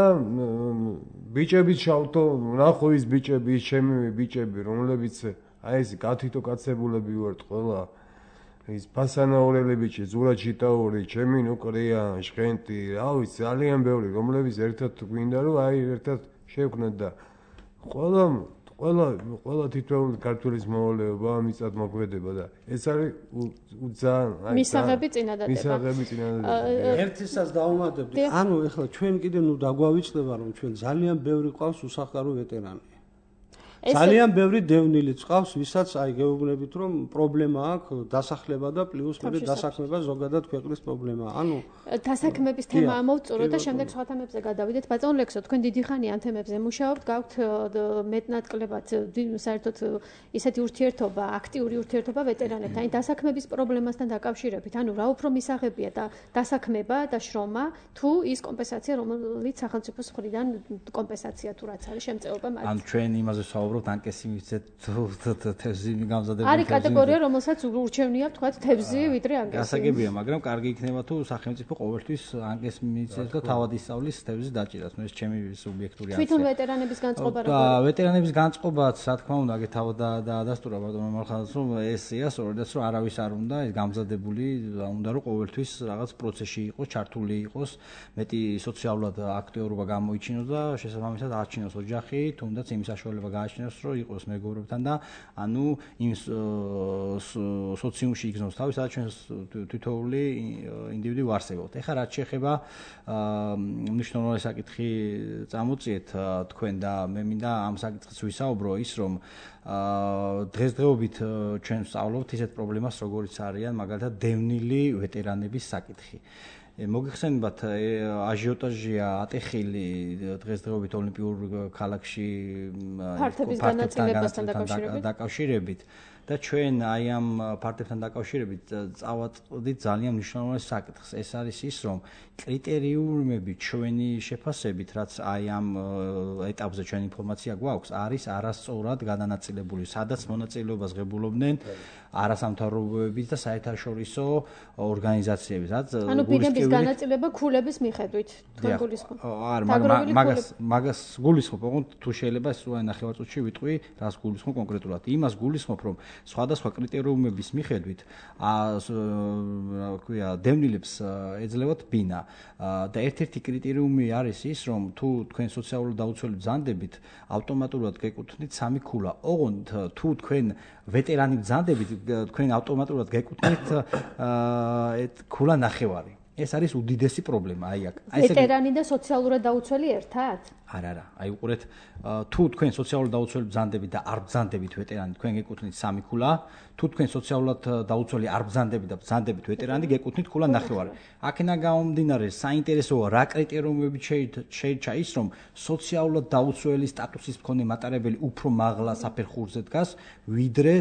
ბიჭების შავთო, ნახო ის ბიჭები, ის ჩემი ბიჭები, რომლებიც აი ეს გათითო კაცებულები ვართ ყველა. ის ფასანაურელი ბიჭი, ზურა ჩიტაური, ჩემი ნუკრია, შხენტი, რა ვიცი, ძალიან ბევრი, რომლებიც ერთად გვინდა რომ აი ერთად შევქნათ და ყველა ყველა ყველა თითოეული ქართულის მოვალეობა მიწად მოქმედება და ეს არის ძალიან აი მისაღები წინადადება. მისაღები წინადადება. ერთისაც დაუმატებდი. ანუ ეხლა ჩვენ კიდე ნუ დაგვავიწყდება რომ ჩვენ ძალიან ბევრი ყავს უსახკარო ვეტერანი. ძალიან ბევრი დევნილიც ყავს, ვისაც აი გეუბნებით რომ პრობლემა აქვს დასახლება და პლუს მე დასაქმება ზოგადად ქვეყნის პრობლემაა. ანუ დასაქმების თემა ამოვწურო და შემდეგ სხვა თემებზე გადავიდეთ. ბატონ ლექსო, თქვენ დიდი ხანი ამ თემებზე მუშაობთ, გაქვთ მეტნაკლებად საერთოდ ისეთი ურთიერთობა, აქტიური ურთიერთობა ვეტერანებთან. აი დასაქმების პრობლემასთან დაკავშირებით, ანუ რა უფრო მისაღებია და დასაქმება და შრომა, თუ ის კომპენსაცია, რომელიც სახელმწიფოს მხრიდან კომპენსაცია თუ რაც არის შემწეობა მათ. ან ჩვენ იმაზე ვსაუბრობთ ანკესი მიცეთ თევზი გამზადებული. არის კატეგორია, რომელსაც ურჩევნია თქვა თევზი ვიდრე ანკესი. გასაგებია, მაგრამ კარგი იქნება თუ სახელმწიფო ყოველთვის ანკეს მიცეს და თავად ისწავლის თევზის დაჭირას. ნუ ეს ჩემი სუბიექტური არცია. თვითონ ვეტერანების განწყობა რა? და ვეტერანების განწყობაც, რა თქმა უნდა, აგე თავად დაადასტურა ბატონო მალხაზს, რომ ესეა სწორედაც რომ არავის არ უნდა ეს გამზადებული, უნდა რომ ყოველთვის რაღაც პროცესში იყოს, ჩართული იყოს, მეტი სოციალურად აქტიურობა გამოიჩინოს და შესაბამისად აჩინოს ოჯახი, თუნდაც იმ საშუალება გააჩინოს რომ იყოს მეგობრებთან და ანუ იმ სოციუმში იგზნოს თავის სადაც ჩვენ თითოეული ინდივიდი ვარსებობთ. ეხლა რაც შეეხება მნიშვნელოვანი საკითხი წამოწიეთ თქვენ და მე მინდა ამ საკითხს ვისაუბრო ის რომ დღესდღეობით ჩვენ ვსწავლობთ ისეთ პრობლემას როგორიც არიან მაგალითად დევნილი ვეტერანების საკითხი. მოგიხსენებათ აჟიოტაჟია ატეხილი დღესდღეობით ოლიმპიურ ქალაქში ფართების განაწილებასთან დაკავშირებით და ჩვენ აი ამ ფართებთან დაკავშირებით წავაწყდით ძალიან მნიშვნელოვან საკითხს. ეს არის ის რომ კრიტერიუმები ჩვენი შეფასებით რაც აი ამ ეტაპზე ჩვენ ინფორმაცია გვაქვს არის არასწორად განანაწილებული, სადაც მონაწილეობას ღებულობდნენ არასამთავრობოები და საერთაშორისო ორგანიზაციები, რაც ანუ ბინების განაწილება ქულების მიხედვით თქვენ გულისხმობთ. არა, მაგას მაგას გულისხმობ, ოღონდ თუ შეიძლება ეს უაი ნახევარწუთში ვიტყვი, რას გულისხმობ კონკრეტულად. იმას გულისხმობ, რომ სხვადასხვა კრიტერიუმების მიხედვით ა რა ქვია, დევნილებს ეძლევათ ბინა და ერთ-ერთი კრიტერიუმი არის ის, რომ თუ თქვენ სოციალურად დაუცველი ბრძანდებით, ავტომატურად გეკუთვნით სამი ქულა. ოღონდ თუ თქვენ ვეტერანი ბრძანდებით, თქვენ ავტომატურად გეკუთვნით ქულა ნახევარი. ეს არის უდიდესი პრობლემა აი აქ. ვეტერანი და სოციალურად დაუცველი ერთად? არა, არა. აი უყურეთ, თუ თქვენ სოციალურად დაუცველი ბრძანდებით და არ ბრძანდებით ვეტერანი, თქვენ გეკუთვნით სამი ქულა. თუ თქვენ სოციალურად დაუცველი არ ბრძანდებით და ბრძანდებით ვეტერანი, გეკუთვნით ქულა ნახევარი. აქედან გამომდინარე, საინტერესოა რა კრიტერიუმებით შეირჩა ის, რომ სოციალურად დაუცველი სტატუსის მქონე მატარებელი უფრო მაღლა საფერხურზე დგას, ვიდრე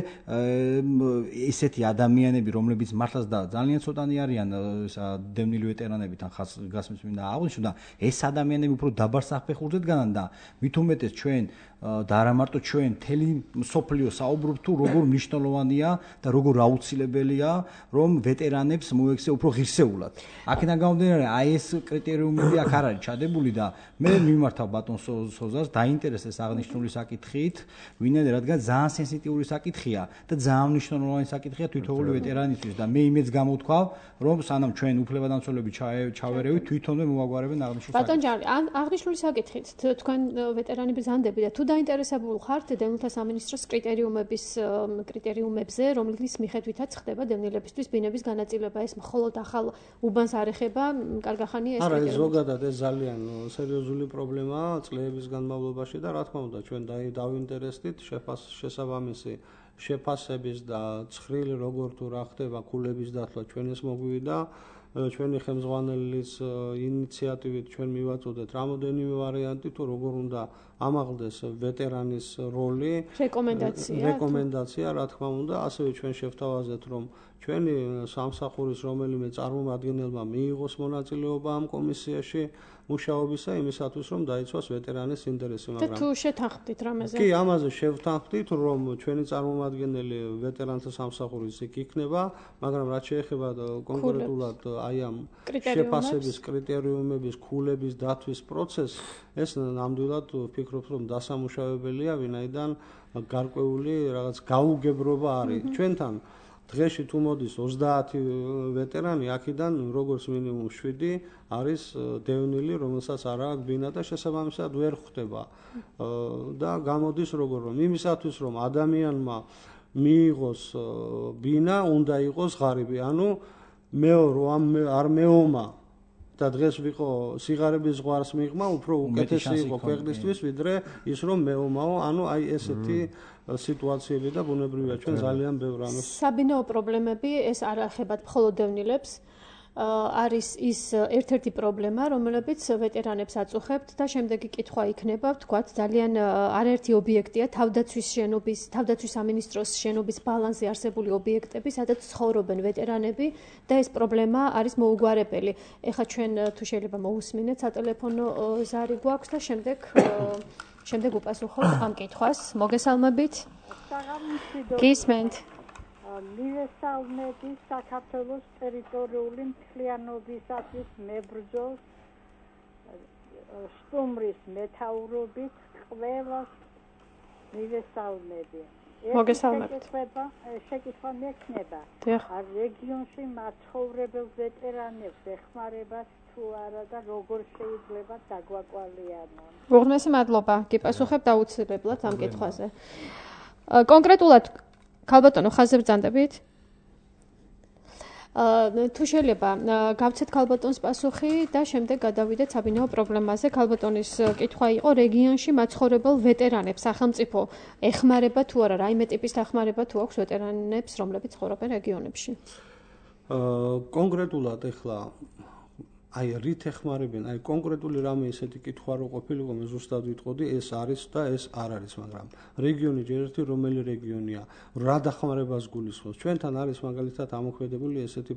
ესეთი ადამიანები, რომლებიც მართლაც და ძალიან ცოტანი არიან დევნილი ვეტერანებთან ხას გასმის მინდა აღვნიშნო და ეს ადამიანები უფრო დაბარ საფერხურზე დგანან და მით უმეტეს ჩვენ და არა მარტო ჩვენ მთელი მსოფლიო საუბრობ თუ როგორ მნიშვნელოვანია და როგორ აუცილებელია რომ ვეტერანებს მოექცე უფრო ღირსეულად. აქედან გამომდინარე აი ეს კრიტერიუმები აქ არ არის ჩადებული და მე მიმართავ ბატონ სოზას დაინტერესდეს აღნიშნული საკითხით, ვინაიდან რადგან ძალიან სენსიტიური საკითხია და ძალიან მნიშვნელოვანი საკითხია თითოეული ვეტერანისთვის და მე იმედს გამოვთქვავ რომ სანამ ჩვენ უფლება და გადამცველები ჩავერევით, თვითონვე მოვაგვარებენ აღნიშნულ საკითხს. ბატონ ჯანრი, ან აღნიშნული საკითხით, თქვენ ვეტერანები ზანდები და თუ დაინტერესებული ხართ დევნილთა სამინისტროს კრიტერიუმების კრიტერიუმებზე, რომლის მიხედვითაც ხდება დევნილებისთვის ბინების განაწილება, ეს მხოლოდ ახალ უბანს არ ეხება, კარგახანია ეს კრიტერიუმი. არა, ზოგადად ეს ძალიან სერიოზული პრობლემაა წლების განმავლობაში და რა თქმა უნდა, ჩვენ დავინტერესდით შესაბამისი შეფასების და ცხრილი როგორ თუ რა ხდება ქულების დათვლა ჩვენ ეს მოგვივიდა ჩვენი ხელმძღვანელის ინიციატივით ჩვენ მივაწოდეთ რამოდენიმე ვარიანტი თუ როგორ უნდა ამაღლდეს ვეტერანის როლი რეკომენდაცია რეკომენდაცია რა თქმა უნდა ასევე ჩვენ შევთავაზეთ რომ ჩვენი სამსახურის რომელიმე წარმომადგენელმა მიიღოს მონაწილეობა ამ კომისიაში მუშაობისა იმისათვის რომ დაიცვას ვეტერანის ინტერესი მაგრამ თუ შეთანხმდით რამეზე კი ამაზე შევთანხმდით რომ ჩვენი წარმომადგენელი ვეტერანთა სამსახურის იქ იქნება მაგრამ რაც შეეხება კონკრეტულად აი ამ შეფასების კრიტერიუმების ქულების დათვის პროცესს ეს ნამდვილად ვფიქრობ რომ დასამუშავებელია ვინაიდან გარკვეული რაღაც გაუგებრობა არის ჩვენთან დღეში თუ მოდის ოცდაათი ვეტერანი აქედან როგორც მინიმუმ შვიდი არის დევნილი რომელსაც არ აქვს ბინა და შესაბამისად ვერ ხვდება და გამოდის როგორ რომ იმისათვის რომ ადამიანმა მიიღოს ბინა უნდა იყოს ღარიბი ანუ მეო რომ არ მეომა და დღეს ვიყო სიგარების ზღვარს მიღმა უფრო უკეთესი იყო ქვეყნისთვის ვიდრე ის რომ მეომაო ანუ აი ესეთი სიტუაციები და ბუნებრივია ჩვენ ძალიან ბევრ ამას საბინაო პრობლემები ეს არ ახებათ მხოლოდ დევნილებს არის ის ერთ-ერთი პრობლემა რომელებიც ვეტერანებს აწუხებთ და შემდეგი კითხვა იქნება ვთქვათ ძალიან არაერთი ობიექტია თავდაცვის შენობის თავდაცვის სამინისტროს შენობის ბალანსზე არსებული ობიექტები სადაც ცხოვრობენ ვეტერანები და ეს პრობლემა არის მოუგვარებელი ეხლა ჩვენ თუ შეიძლება მოусმინეთ სატელეფონო ზარი გვაქვს და შემდეგ შემდეგ უპასუხოთ ამ კითხვას მოგესალმებით გისმენთ მივესალმები საქართველოს ტერიტორიული მთლიანობისათვის მებრძოლ სტუმრის მეთაურობით ყველას მივესალმები მოგესალმებით შეკითხვა მექნება არ რეგიონში მაცხოვრებელ ვეტერანებს ეხმარებას თუ არა და როგორ შეიძლება დაგვაკვალიანონ უღრმესი მადლობა გიპასუხებთ აუცილებლად ამ კითხვაზე კონკრეტულად ქალბატონო ხაზზე ბრძანდებით? თუ შეიძლება გავცეთ ქალბატონს პასუხი და შემდეგ გადავიდეთ საბინაო პრობლემაზე. ქალბატონის კითხვა იყო რეგიონში მაცხოვრებელ ვეტერანებს სახელმწიფო ეხმარება თუ არა, რაიმე ტიპის დახმარება თუ აქვს ვეტერანებს, რომლებიც ცხოვრობენ რეგიონებში? კონკრეტულად ეხლა აი რით ეხმარებიან, აი კონკრეტული რამე ესეთი კითხვა რო ყოფილიყო, მე ზუსტად ვიტყოდი, ეს არის და ეს არ არის, მაგრამ რეგიონი ჯერ ერთი რომელი რეგიონია, რა დახმარებას გულისხმობს. ჩვენთან არის მაგალითად ამოქმედებული ესეთი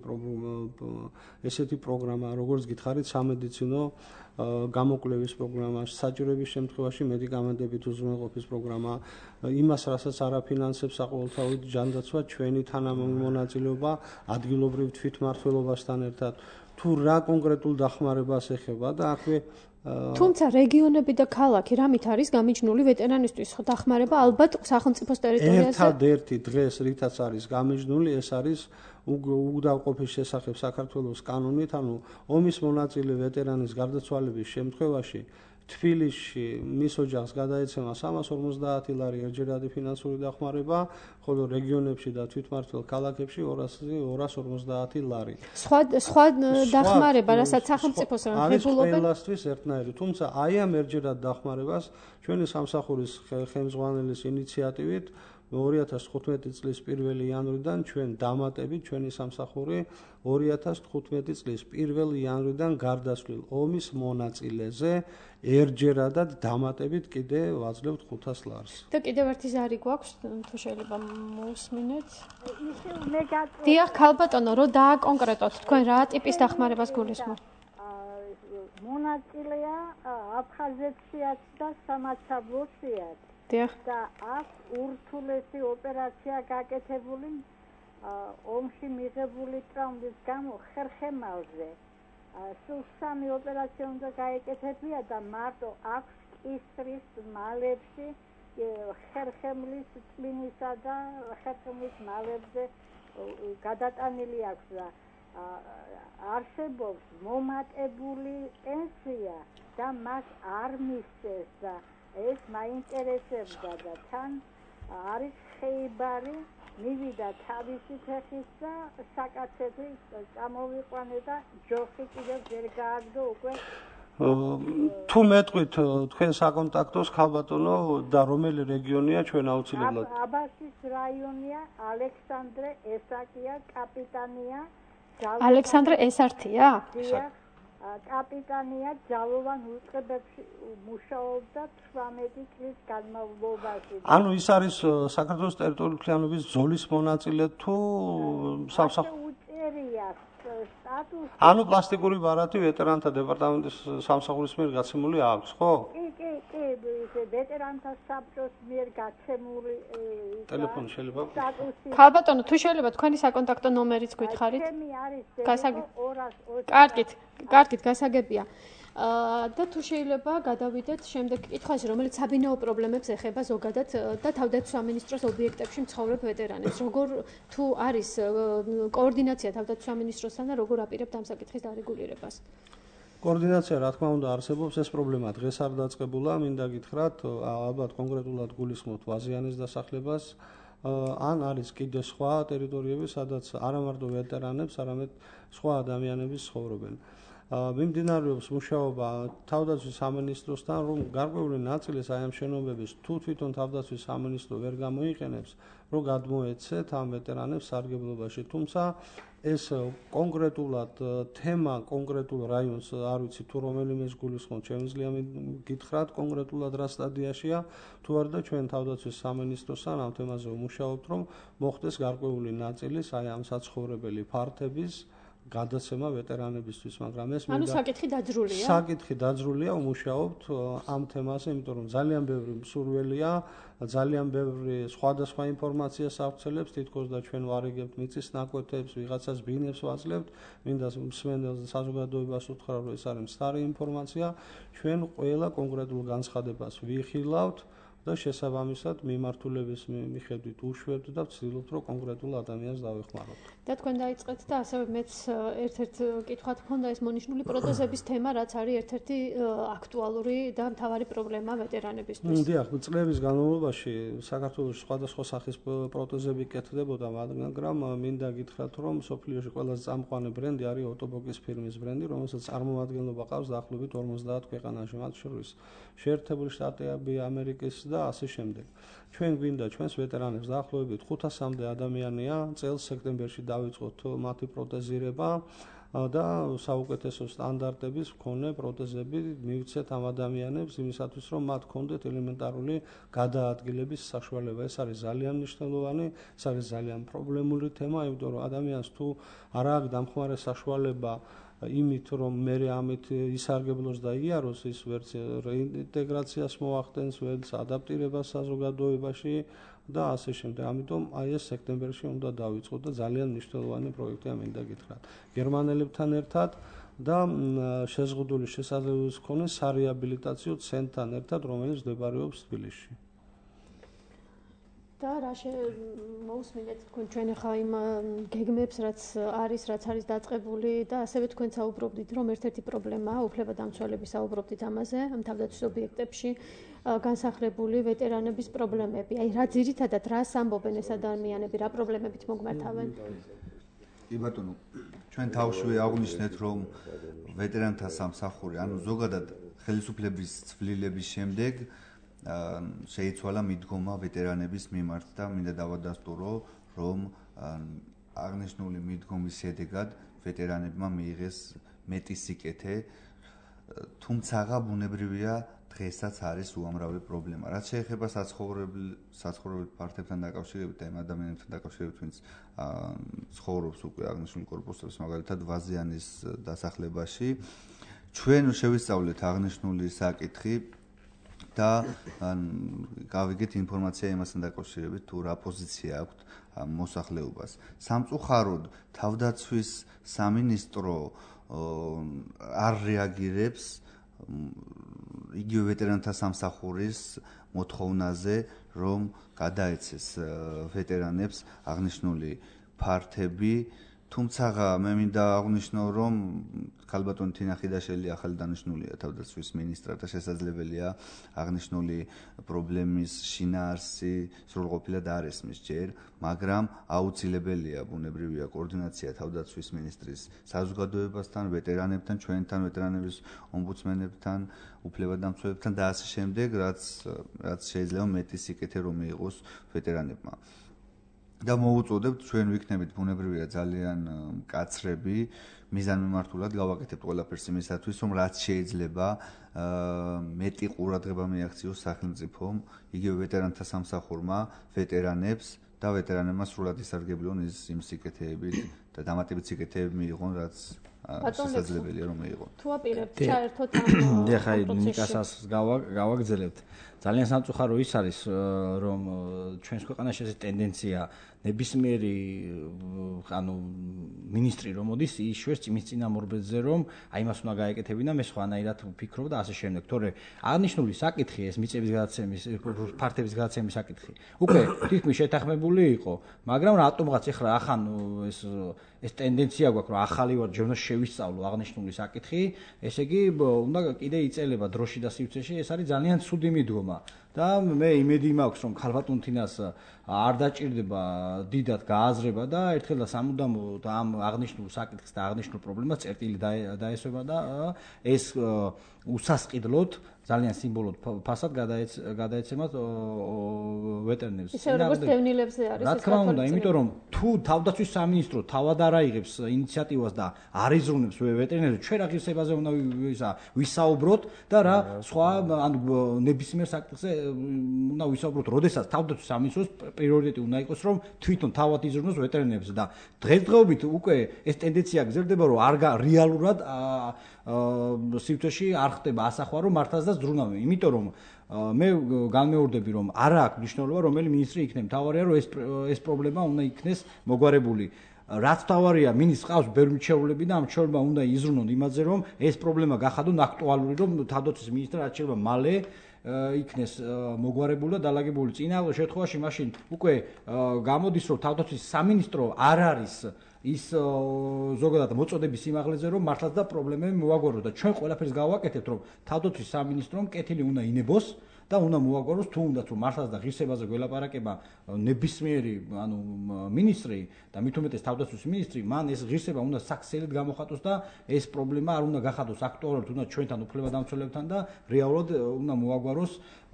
ესეთი პროგრამა, როგორც გითხარით, სამედიცინო გამოკვლევის პროგრამა, საჭიროების შემთხვევაში მედიკამენტებით უზრუნველყოფის პროგრამა, იმას, რასაც არაფინანსებს საყოველთაოდ ჯანდაცვა, ჩვენი თანამონაწილეობა ადგილობრივ თვითმმართველობასთან ერთად თუ რა კონკრეტულ დახმარებას ეხება და აქვე თუმცა რეგიონები და ქალაქი რამით არის გამიჯნული ვეტერანისთვის დახმარება ალბათ სახელმწიფოს ტერიტორიაზე ერთადერთი დღეს რითაც არის გამიჯნული ეს არის უგდავყოფის შესახებ საქართველოს კანონით ანუ ომის მონაწილე ვეტერანის გარდაცვალების შემთხვევაში თბილისში მის ოჯახს გადაეცემა სამას ორმოცდაათი ლარი ერთჯერადი ფინანსური დახმარება, ხოლო რეგიონებში და თვითმმართველ ქალაქებში ორას ორმოცდაათი ლარი. სხვა სხვა დახმარება, რასაც სახელმწიფოს რამხებულობენ. არის ყველასთვის ერთნაირი, თუმცა აი ამ ერთჯერად დახმარებას ჩვენი სამსახურის ხელმძღვანელის ინიციატივით ორი ათას თხუთმეტი წლის პირველი იანვრიდან ჩვენ დამატებით ჩვენი სამსახური ორი ათას თხუთმეტი წლის პირველი იანვრიდან გარდაცვლილ ომის მონაწილეზე ერთჯერადად დამატებით კიდე ვაძლევთ ხუთას ლარს. და კიდევ ერთი ზარი გვაქვს, თუ შეიძლება მოусმინეთ. დიახ, ქალბატონო, რო დააკონკრეტოთ, თქვენ რა ტიპის დახმარებას გულისხმობთ? მონაწილეა აფხაზეთშიაც და სამაცაბლოშიაც. დიახ. და აქ ურთულესი ოპერაცია გაკეთებული ომში მიღებული ტრაუმის გამო ხერხემალზე. სულ სამი ოპერაცია უნდა გაეკეთებია და მარტო აქვს კისრის მალებში ხერხემლის წვიმისა და ხერხემლის მალებზე გადატანილი აქვს და არსებობს მომატებული პენსია და მას არ მისცეს და ეს მაინტერესებდა და თან არის ხეიბარი მივიდა თავისი ფეხის და საკაცები წამოვიყვანე და ჯოხი კიდევ ვერ გააგდო უკვე თუ მეტყვით თქვენ საკონტაქტოს ხალბატონო და რომელი რეგიონია ჩვენ აუცილებლად აბასის რაიონია ალექსანდრე ესაკია კაპიტანია ალექსანდრე ესართია კაპიტანია ჯალოვან უწყებებში მუშაობდა თვრამეტი წლის განმავლობაში. ანუ ის არის საქართველოს ტერიტორიული მთლიანობის ბრძოლის მონაწილე თუ უწერია სტატუსი. ანუ პლასტიკური ბარათი ვეტერანთა დეპარტამენტის სამსახურის მიერ გაცემული აქვს, ხო? კი, კი, კი, ვეტერანთა საბჭოს მიერ გაცემული ტელეფონი შეიძლება? სტატუსი. ხალბატონო, თუ შეიძლება თქვენი საკონტაქტო ნომერიც გითხარით? ჩემი არის კარგით, კარგით, გასაგებია. და თუ შეიძლება გადავიდეთ შემდეგ კითხვაზე, რომელიც საბინაო პრობლემებს ეხება ზოგადად და თავდაცვის სამინისტროს ობიექტებში მცხოვრებ ვეტერანებს. როგორ თუ არის კოორდინაცია თავდაცვის სამინისტროსთან და როგორ აპირებთ ამ საკითხის დარეგულირებას? კოორდინაცია რა თქმა უნდა არსებობს, ეს პრობლემა დღეს არ დაწყებულა, მინდა გითხრათ, ალბათ კონკრეტულად გულისხმობთ ვაზიანის დასახლებას. ან არის კიდე სხვა ტერიტორიები, სადაც არა მარტო ვეტერანებს, არამედ სხვა ადამიანები ცხოვრობენ. მიმდინარეობს მუშაობა თავდაცვის სამინისტროსთან, რომ გარკვეული ნაწილი აი ამ შენობების თუ თვითონ თავდაცვის სამინისტრო ვერ გამოიყენებს, რომ გადმოეცეთ ამ ვეტერანებს სარგებლობაში. თუმცა ეს კონკრეტულად თემა კონკრეტულ რაიონს არ ვიცი თუ რომელიმეს გულისხმობთ, შემიძლია გითხრათ კონკრეტულად რა სტადიაშია, თუ არ და ჩვენ თავდაცვის სამინისტროსთან ამ თემაზე ვმუშაობთ, რომ მოხდეს გარკვეული ნაწილის აი ამ საცხოვრებელი ფართების გადაცემა ვეტერანებისთვის, მაგრამ ეს ანუ საკითხი დაძრულია. საკითხი დაძრულია, ვმუშაობთ ამ თემაზე, იმიტომ რომ ძალიან ბევრი მსურველია, ძალიან ბევრი სხვადასხვა ინფორმაციას ავრცელებს, თითქოს და ჩვენ ვარიგებთ მიწის ნაკვეთებს, ვიღაცას ბინებს ვაძლევთ, მინდა მსმენელს და საზოგადოებას უთხრა, რომ ეს არის მცდარი ინფორმაცია, ჩვენ ყველა კონკრეტულ განცხადებას ვიხილავთ და შესაბამისად მიმართულების მიხედვით უშვებთ და ვცდილობთ, რომ კონკრეტულ ადამიანს დავეხმაროთ. და თქვენ დაიწყეთ და ასევე მეც ერთ-ერთ კითხვად მქონდა ეს მონიშნული პროტეზების თემა, რაც არის ერთ-ერთი აქტუალური და მთავარი პრობლემა ვეტერანებისთვის. დიახ, წლების განმავლობაში საქართველოს სხვადასხვა სახის პროტეზები კეთდებოდა, მაგრამ მინდა გითხრათ, რომ სოფლიოში ყველაზე წამყვანი ბრენდი არის ოტობოკის ფირმის ბრენდი, რომელსაც წარმომადგენლობა ყავს დაახლოებით ორმოცდაათ ქვეყანაში, მათ შორის შეერთებული შტატები, ამერიკის და ასე შემდეგ. ჩვენ გვინდა ჩვენს ვეტერანებს დაახლოებით ხუთასამდე ადამიანია, წელს სექტემბერში დავიწყოთ მათი პროტეზირება და საუკეთესო სტანდარტების მქონე პროტეზები მივცეთ ამ ადამიანებს იმისათვის, რომ მათ ჰქონდეთ ელემენტარული გადაადგილების საშუალება. ეს არის ძალიან მნიშვნელოვანი, ეს არის ძალიან პრობლემური თემა, იმიტომ რომ ადამიანს თუ არ აქვს დამხმარე საშუალება იმით რომ მე ამით ისარგებლოს და იაროს, ის ვერც რეინტეგრაციას მოახდენს, ვერც ადაპტირებას საზოგადოებაში და ასე შემდეგ. ამიტომ აი ეს სექტემბერში უნდა დავიწყოთ და ძალიან მნიშვნელოვანი პროექტია მინდა გითხრათ. გერმანელებთან ერთად და შეზღუდული შესაძლებლობის მქონე სარეაბილიტაციო ცენტრთან ერთად, რომელიც მდებარეობს თბილისში. და რა მოусმინეთ თქვენ ჩვენ ახლა იმ გეგმებს, რაც არის, რაც არის დაწყებული და ასევე თქვენ საუბრობდით, რომ ერთ-ერთი პრობლემაა უფლებადამცველების საუბრობდით ამაზე, ამ თავდაცვის ობიექტებში განსახლებული ვეტერანების პრობლემები. აი რა ძირითადად რას ამბობენ ეს ადამიანები, რა პრობლემებით მოგმართავენ? კი ბატონო, ჩვენ თავშივე აღვნიშნეთ, რომ ვეტერანთა სამსახური, ანუ ზოგადად ხელისუფლების ცვლილების შემდეგ შეიცვალა მიდგომა ვეტერანების მიმართ და მინდა დავადასტურო, რომ აღნიშნული მიდგომის შედეგად ვეტერანებმა მიიღეს მეტი სიკეთე, თუმცა ბუნებრივია დღესაც არის უამრავი პრობლემა. რაც შეეხება საცხოვრებელ საცხოვრებელ ფართებთან დაკავშირებით, ამ ადამიანებთან დაკავშირებით, ვინც ცხოვრობს უკვე აღნიშნული კორპუსების, მაგალითად ვაზიანის დასახლებაში, ჩვენ შევისწავლეთ აღნიშნული საკითხი და გავიგეთ ინფორმაცია იმასთან დაკავშირებით, თუ რა პოზიცია აქვს მოსახლეობას. სამწუხაროდ, თავდაცვის სამინისტრო არ რეაგირებს იგივე ვეტერანთა სამსახურის მოთხოვნაზე, რომ გადაეცეს ვეტერანებს აღნიშნული ფართები თუმცა მე მინდა აღვნიშნო, რომ ქალბატონი თინა ხიდაშელი ახალი დანიშნულია თავდაცვის მინისტრად და შესაძლებელია აღნიშნული პრობლემის შინაარსი სრულყოფილად არ ესმის ჯერ, მაგრამ აუცილებელია ბუნებრივია კოორდინაცია თავდაცვის მინისტრის საზოგადოებასთან, ვეტერანებთან, ჩვენთან, ვეტერანების ომბუდსმენებთან, უფლებადამცველებთან და ასე შემდეგ, რაც რაც შეიძლება მეტი სიკეთე რომ მიიღოს ვეტერანებმა. და მოუწოდებთ ჩვენ ვიქნებით ბუნებრივია ძალიან მკაცრები მიზანმიმართულად გავაკეთებთ ყველაფერს იმისათვის რომ რაც შეიძლება მეტი ყურადღება მიაქციოს სახელმწიფომ იგივე ვეტერანთა სამსახურმა ვეტერანებს და ვეტერანებმა სრულად ისარგებლონ ის იმ სიკეთეებით და დამატებით სიკეთეები მიიღონ რაც შესაძლებელია რომ მიიღონ თუ აპირებთ ჩაერთოთ ამ დიახ აი ნიკასას გავაგრძელებთ ძალიან სამწუხარო ის არის რომ ჩვენს ქვეყანაში ეს ტენდენცია ნებისმიერი ანუ მინისტრი რომ მოდის იშვერს იმის წინამორბედზე რომ აი მას უნდა გაეკეთებინა მე სხვანაირად ვფიქრობ და ასე შემდეგ თორე აღნიშნული საკითხი ეს მიწების გადაცემის ფართების გადაცემის საკითხი უკვე თითქმის შეთანხმებული იყო მაგრამ რატომღაც ეხლა ახან ეს ეს ტენდენცია გვაქვს რომ ახალი ვარ ჯერ უნდა შევისწავლო აღნიშნული საკითხი ესე იგი უნდა კიდე იწელება დროში და სივრცეში ეს არის ძალიან ცუდი მიდგომა და მე იმედი მაქვს რომ ქალბატონ თინას არ დაჭირდება დიდად გააზრება და ერთხელ და სამუდამოდ ამ აღნიშნულ საკითხს და აღნიშნულ პრობლემას წერტილი დაესვება და ეს უსასყიდლოდ ძალიან სიმბოლოდ ფასად გადაეცემათ ვეტერნებს. ისე როგორც დევნილებზე არის ეს. რა თქმა უნდა, იმიტომ რომ თუ თავდაცვის სამინისტრო თავად არ აიღებს ინიციატივას და არ იზრუნებს ვეტერნებს, ჩვენ რა ღირსებაზე უნდა ვისაუბროთ და რა სხვა ანუ ნებისმიერ საკითხზე უნდა ვისაუბროთ, როდესაც თავდაცვის სამინისტროს პრიორიტეტი უნდა იყოს, რომ თვითონ თავად იზრუნოს ვეტერნებს და დღესდღეობით უკვე ეს ტენდენცია გრძელდება, რომ არ რეალურად სივრცეში არ ხდება ასახვა, რომ მართლაც და ზრუნავენ, იმიტომ რომ მე განმეორდები რომ არ აქვს მნიშვნელობა რომელი მინისტრი იქნება, თავარია რომ ეს ეს პრობლემა უნდა იქნეს მოგვარებული. რაც თავარია მინისტრს ყავს ბევრი მრჩევლები და ამ მრჩევლება უნდა იზრუნონ იმაზე რომ ეს პრობლემა გახადონ აქტუალური რომ თავდაცვის მინისტრი რაც შეიძლება მალე იქნეს მოგვარებული და დალაგებული. წინა შემთხვევაში მაშინ უკვე გამოდის რომ თავდაცვის სამინისტრო არ არის ის ზოგადად მოწოდების სიმაღლეზე რომ მართლაც და პრობლემები მოაგვაროს და ჩვენ ყველაფერს გავაკეთებთ რომ თავდაცვის სამინისტრომ კეთილი უნდა ინებოს და უნდა მოაგვაროს თუ უნდათ რომ მართლაც და ღირსებაზე გველაპარაკება ნებისმიერი ანუ მინისტრი და მით უმეტეს თავდაცვის მინისტრი მან ეს ღირსება უნდა საქციელით გამოხატოს და ეს პრობლემა არ უნდა გახადოს აქტუალურად უნდა ჩვენთან უფლებადამცველებთან და რეალურად უნდა მოაგვაროს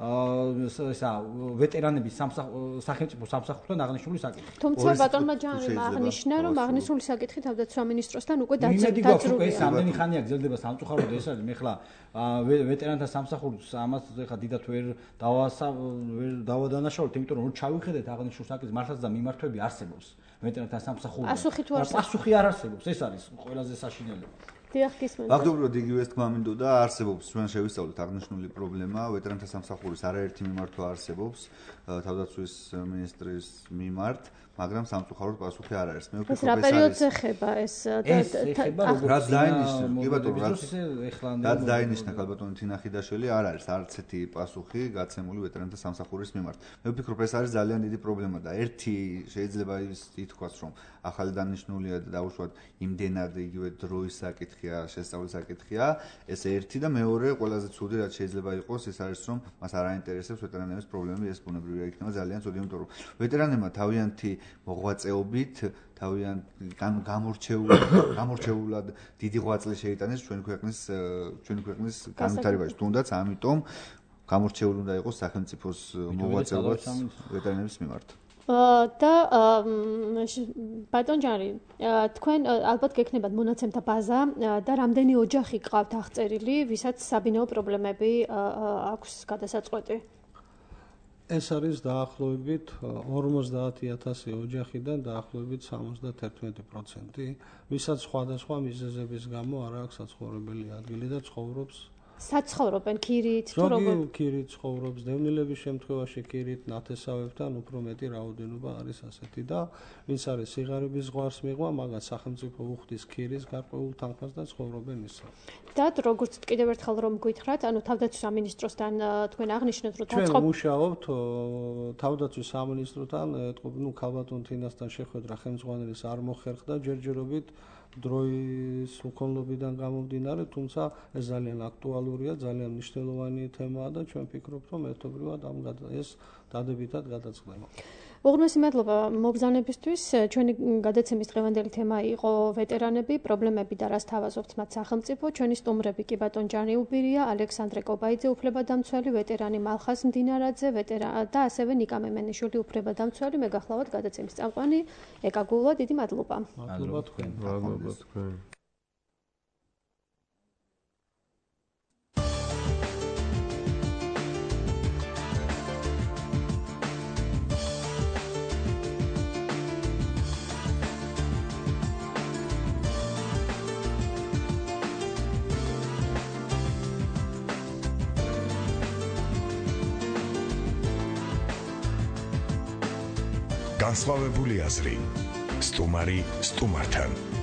ესა ვეტერანების სახელმწიფო სამსახურთან აღნიშნული საკითხი. თუმცა ბატონმა ჯანრიმ აღნიშნა რომ აღნიშნული საკითხი თავდაცვის სამინისტროსთან უკვე დაძრულია. ეს ამდენი ხანია გრძელდება სამწუხაროდ ეს არის მე ხლა ვეტერანთა სამსახურს ამას ხა დიდათ ვერ დავასა ვერ დავადანაშაულეთ იმიტომ რომ ჩავიხედეთ აღნიშნულ საკითხს მართლაც და მიმართვები არსებობს ვეტერანთა სამსახურში. პასუხი თუ არსებობს? პასუხი არ არსებობს ეს არის ყველაზე საშინელება. დიახ გისმენთ. ფაქტობრივად იგივე ეს თქმა მინდოდა არსებობს ჩვენ შევისწავლეთ აღნიშნული პრობლემა ვეტერანთა სამსახურის არაერთი მიმართვა არსებობს თავდაცვის მინისტრის მიმართ მაგრამ სამწუხაროდ პასუხი არ არის. მე ვფიქრობ ეს რა პერიოდზე ხება ეს რაც დაინიშნა კი ბატონო რაც დაინიშნა ქალბატონი თინა ხიდაშვილი არ არის არც ერთი პასუხი გაცემული ვეტერანთა სამსახურის მიმართ. მე ვფიქრობ ეს არის ძალიან დიდი პრობლემა და ერთი შეიძლება ის ითქვას რომ ახალი დანიშნულია და დაუშვათ იმდენად იგივე დროის საკითხია, შესწავლის საკითხია, ეს ერთი და მეორე ყველაზე ცუდი რაც შეიძლება იყოს ეს არის რომ მას არ აინტერესებს ვეტერანების პრობლემები, ეს ბუნებრივია იქნება ძალიან ცუდი, იმიტომ რომ ვეტერანებმა თავიანთი მოღვაწეობით თავიან გამორჩეულად გამორჩეულად დიდი ღვაწლი შეიტანეს ჩვენი ქვეყნის ჩვენი ქვეყნის განვითარებაში. თუნდაც ამიტომ გამორჩეული უნდა იყოს სახელმწიფოს მოღვაწეობაც ვეტერანების მიმართ. და ბატონ ჯარი, თქვენ ალბათ გექნებათ მონაცემთა ბაზა და რამდენი ოჯახი გყავთ აღწერილი, ვისაც საბინაო პრობლემები აქვს გადასაწყვეტი? ეს არის დაახლოებით ორმოცდაათი ათასი ოჯახიდან დაახლოებით სამოცდაერთი პროცენტი, ვისაც სხვადასხვა მიზეზების გამო არ აქვს საცხოვრებელი ადგილი და ცხოვრობს საცხოვრობენ ქირით თუ როგორ? ზოგი ქირით ცხოვრობს, დევნილების შემთხვევაში ქირით, ნათესავებთან უფრო მეტი რაოდენობა არის ასეთი და ვინც არის სიღარიბის ზღვარს მიღვა, მაგას სახელმწიფო უხდის ქირის გარკვეულ თანხას და ცხოვრობენ ისე. გეუბნებდათ, როგორც კიდევ ერთხელ რომ გითხრათ, ანუ თავდაცვის სამინისტროსთან თქვენ აღნიშნეთ, რომ ჩვენ დაწყობ მუშაობთ თავდაცვის სამინისტროსთან, ნუ ქალბატონ თინასთან შეხვედრა ხელმძღვანელის არ მოხერხდა ჯერჯერობით დროის უქონლობიდან გამომდინარე, თუმცა ეს ძალიან აქტუალურია, ძალიან მნიშვნელოვანი თემაა და ჩვენ ვფიქრობთ, რომ ერთობლივად ამ ეს დადებითად გადაწყდება. უღრმესი მადლობა მოგზაურობისთვის. ჩვენი გადაცემის დღევანდელი თემა იყო ვეტერანები, პრობლემები და რას თავაზობთ მათ სახელმწიფო. ჩვენი სტუმრები კი ბატონ ჯანიუბირია, ალექსანდრე კობაიძე, უფლებადამცველი, ვეტერანი მალხაზ მდინარაძე, ვეტერანი და ასევე ნიკა მემენიშვილი, უფლებადამცველი. მე გახლავთ გადაცემის წამყვანი ეკა გულა, დიდი მადლობა. მადლობა თქვენ. მადლობა თქვენ. განსხვავებული აზრი. სტუმარი სტუმართან.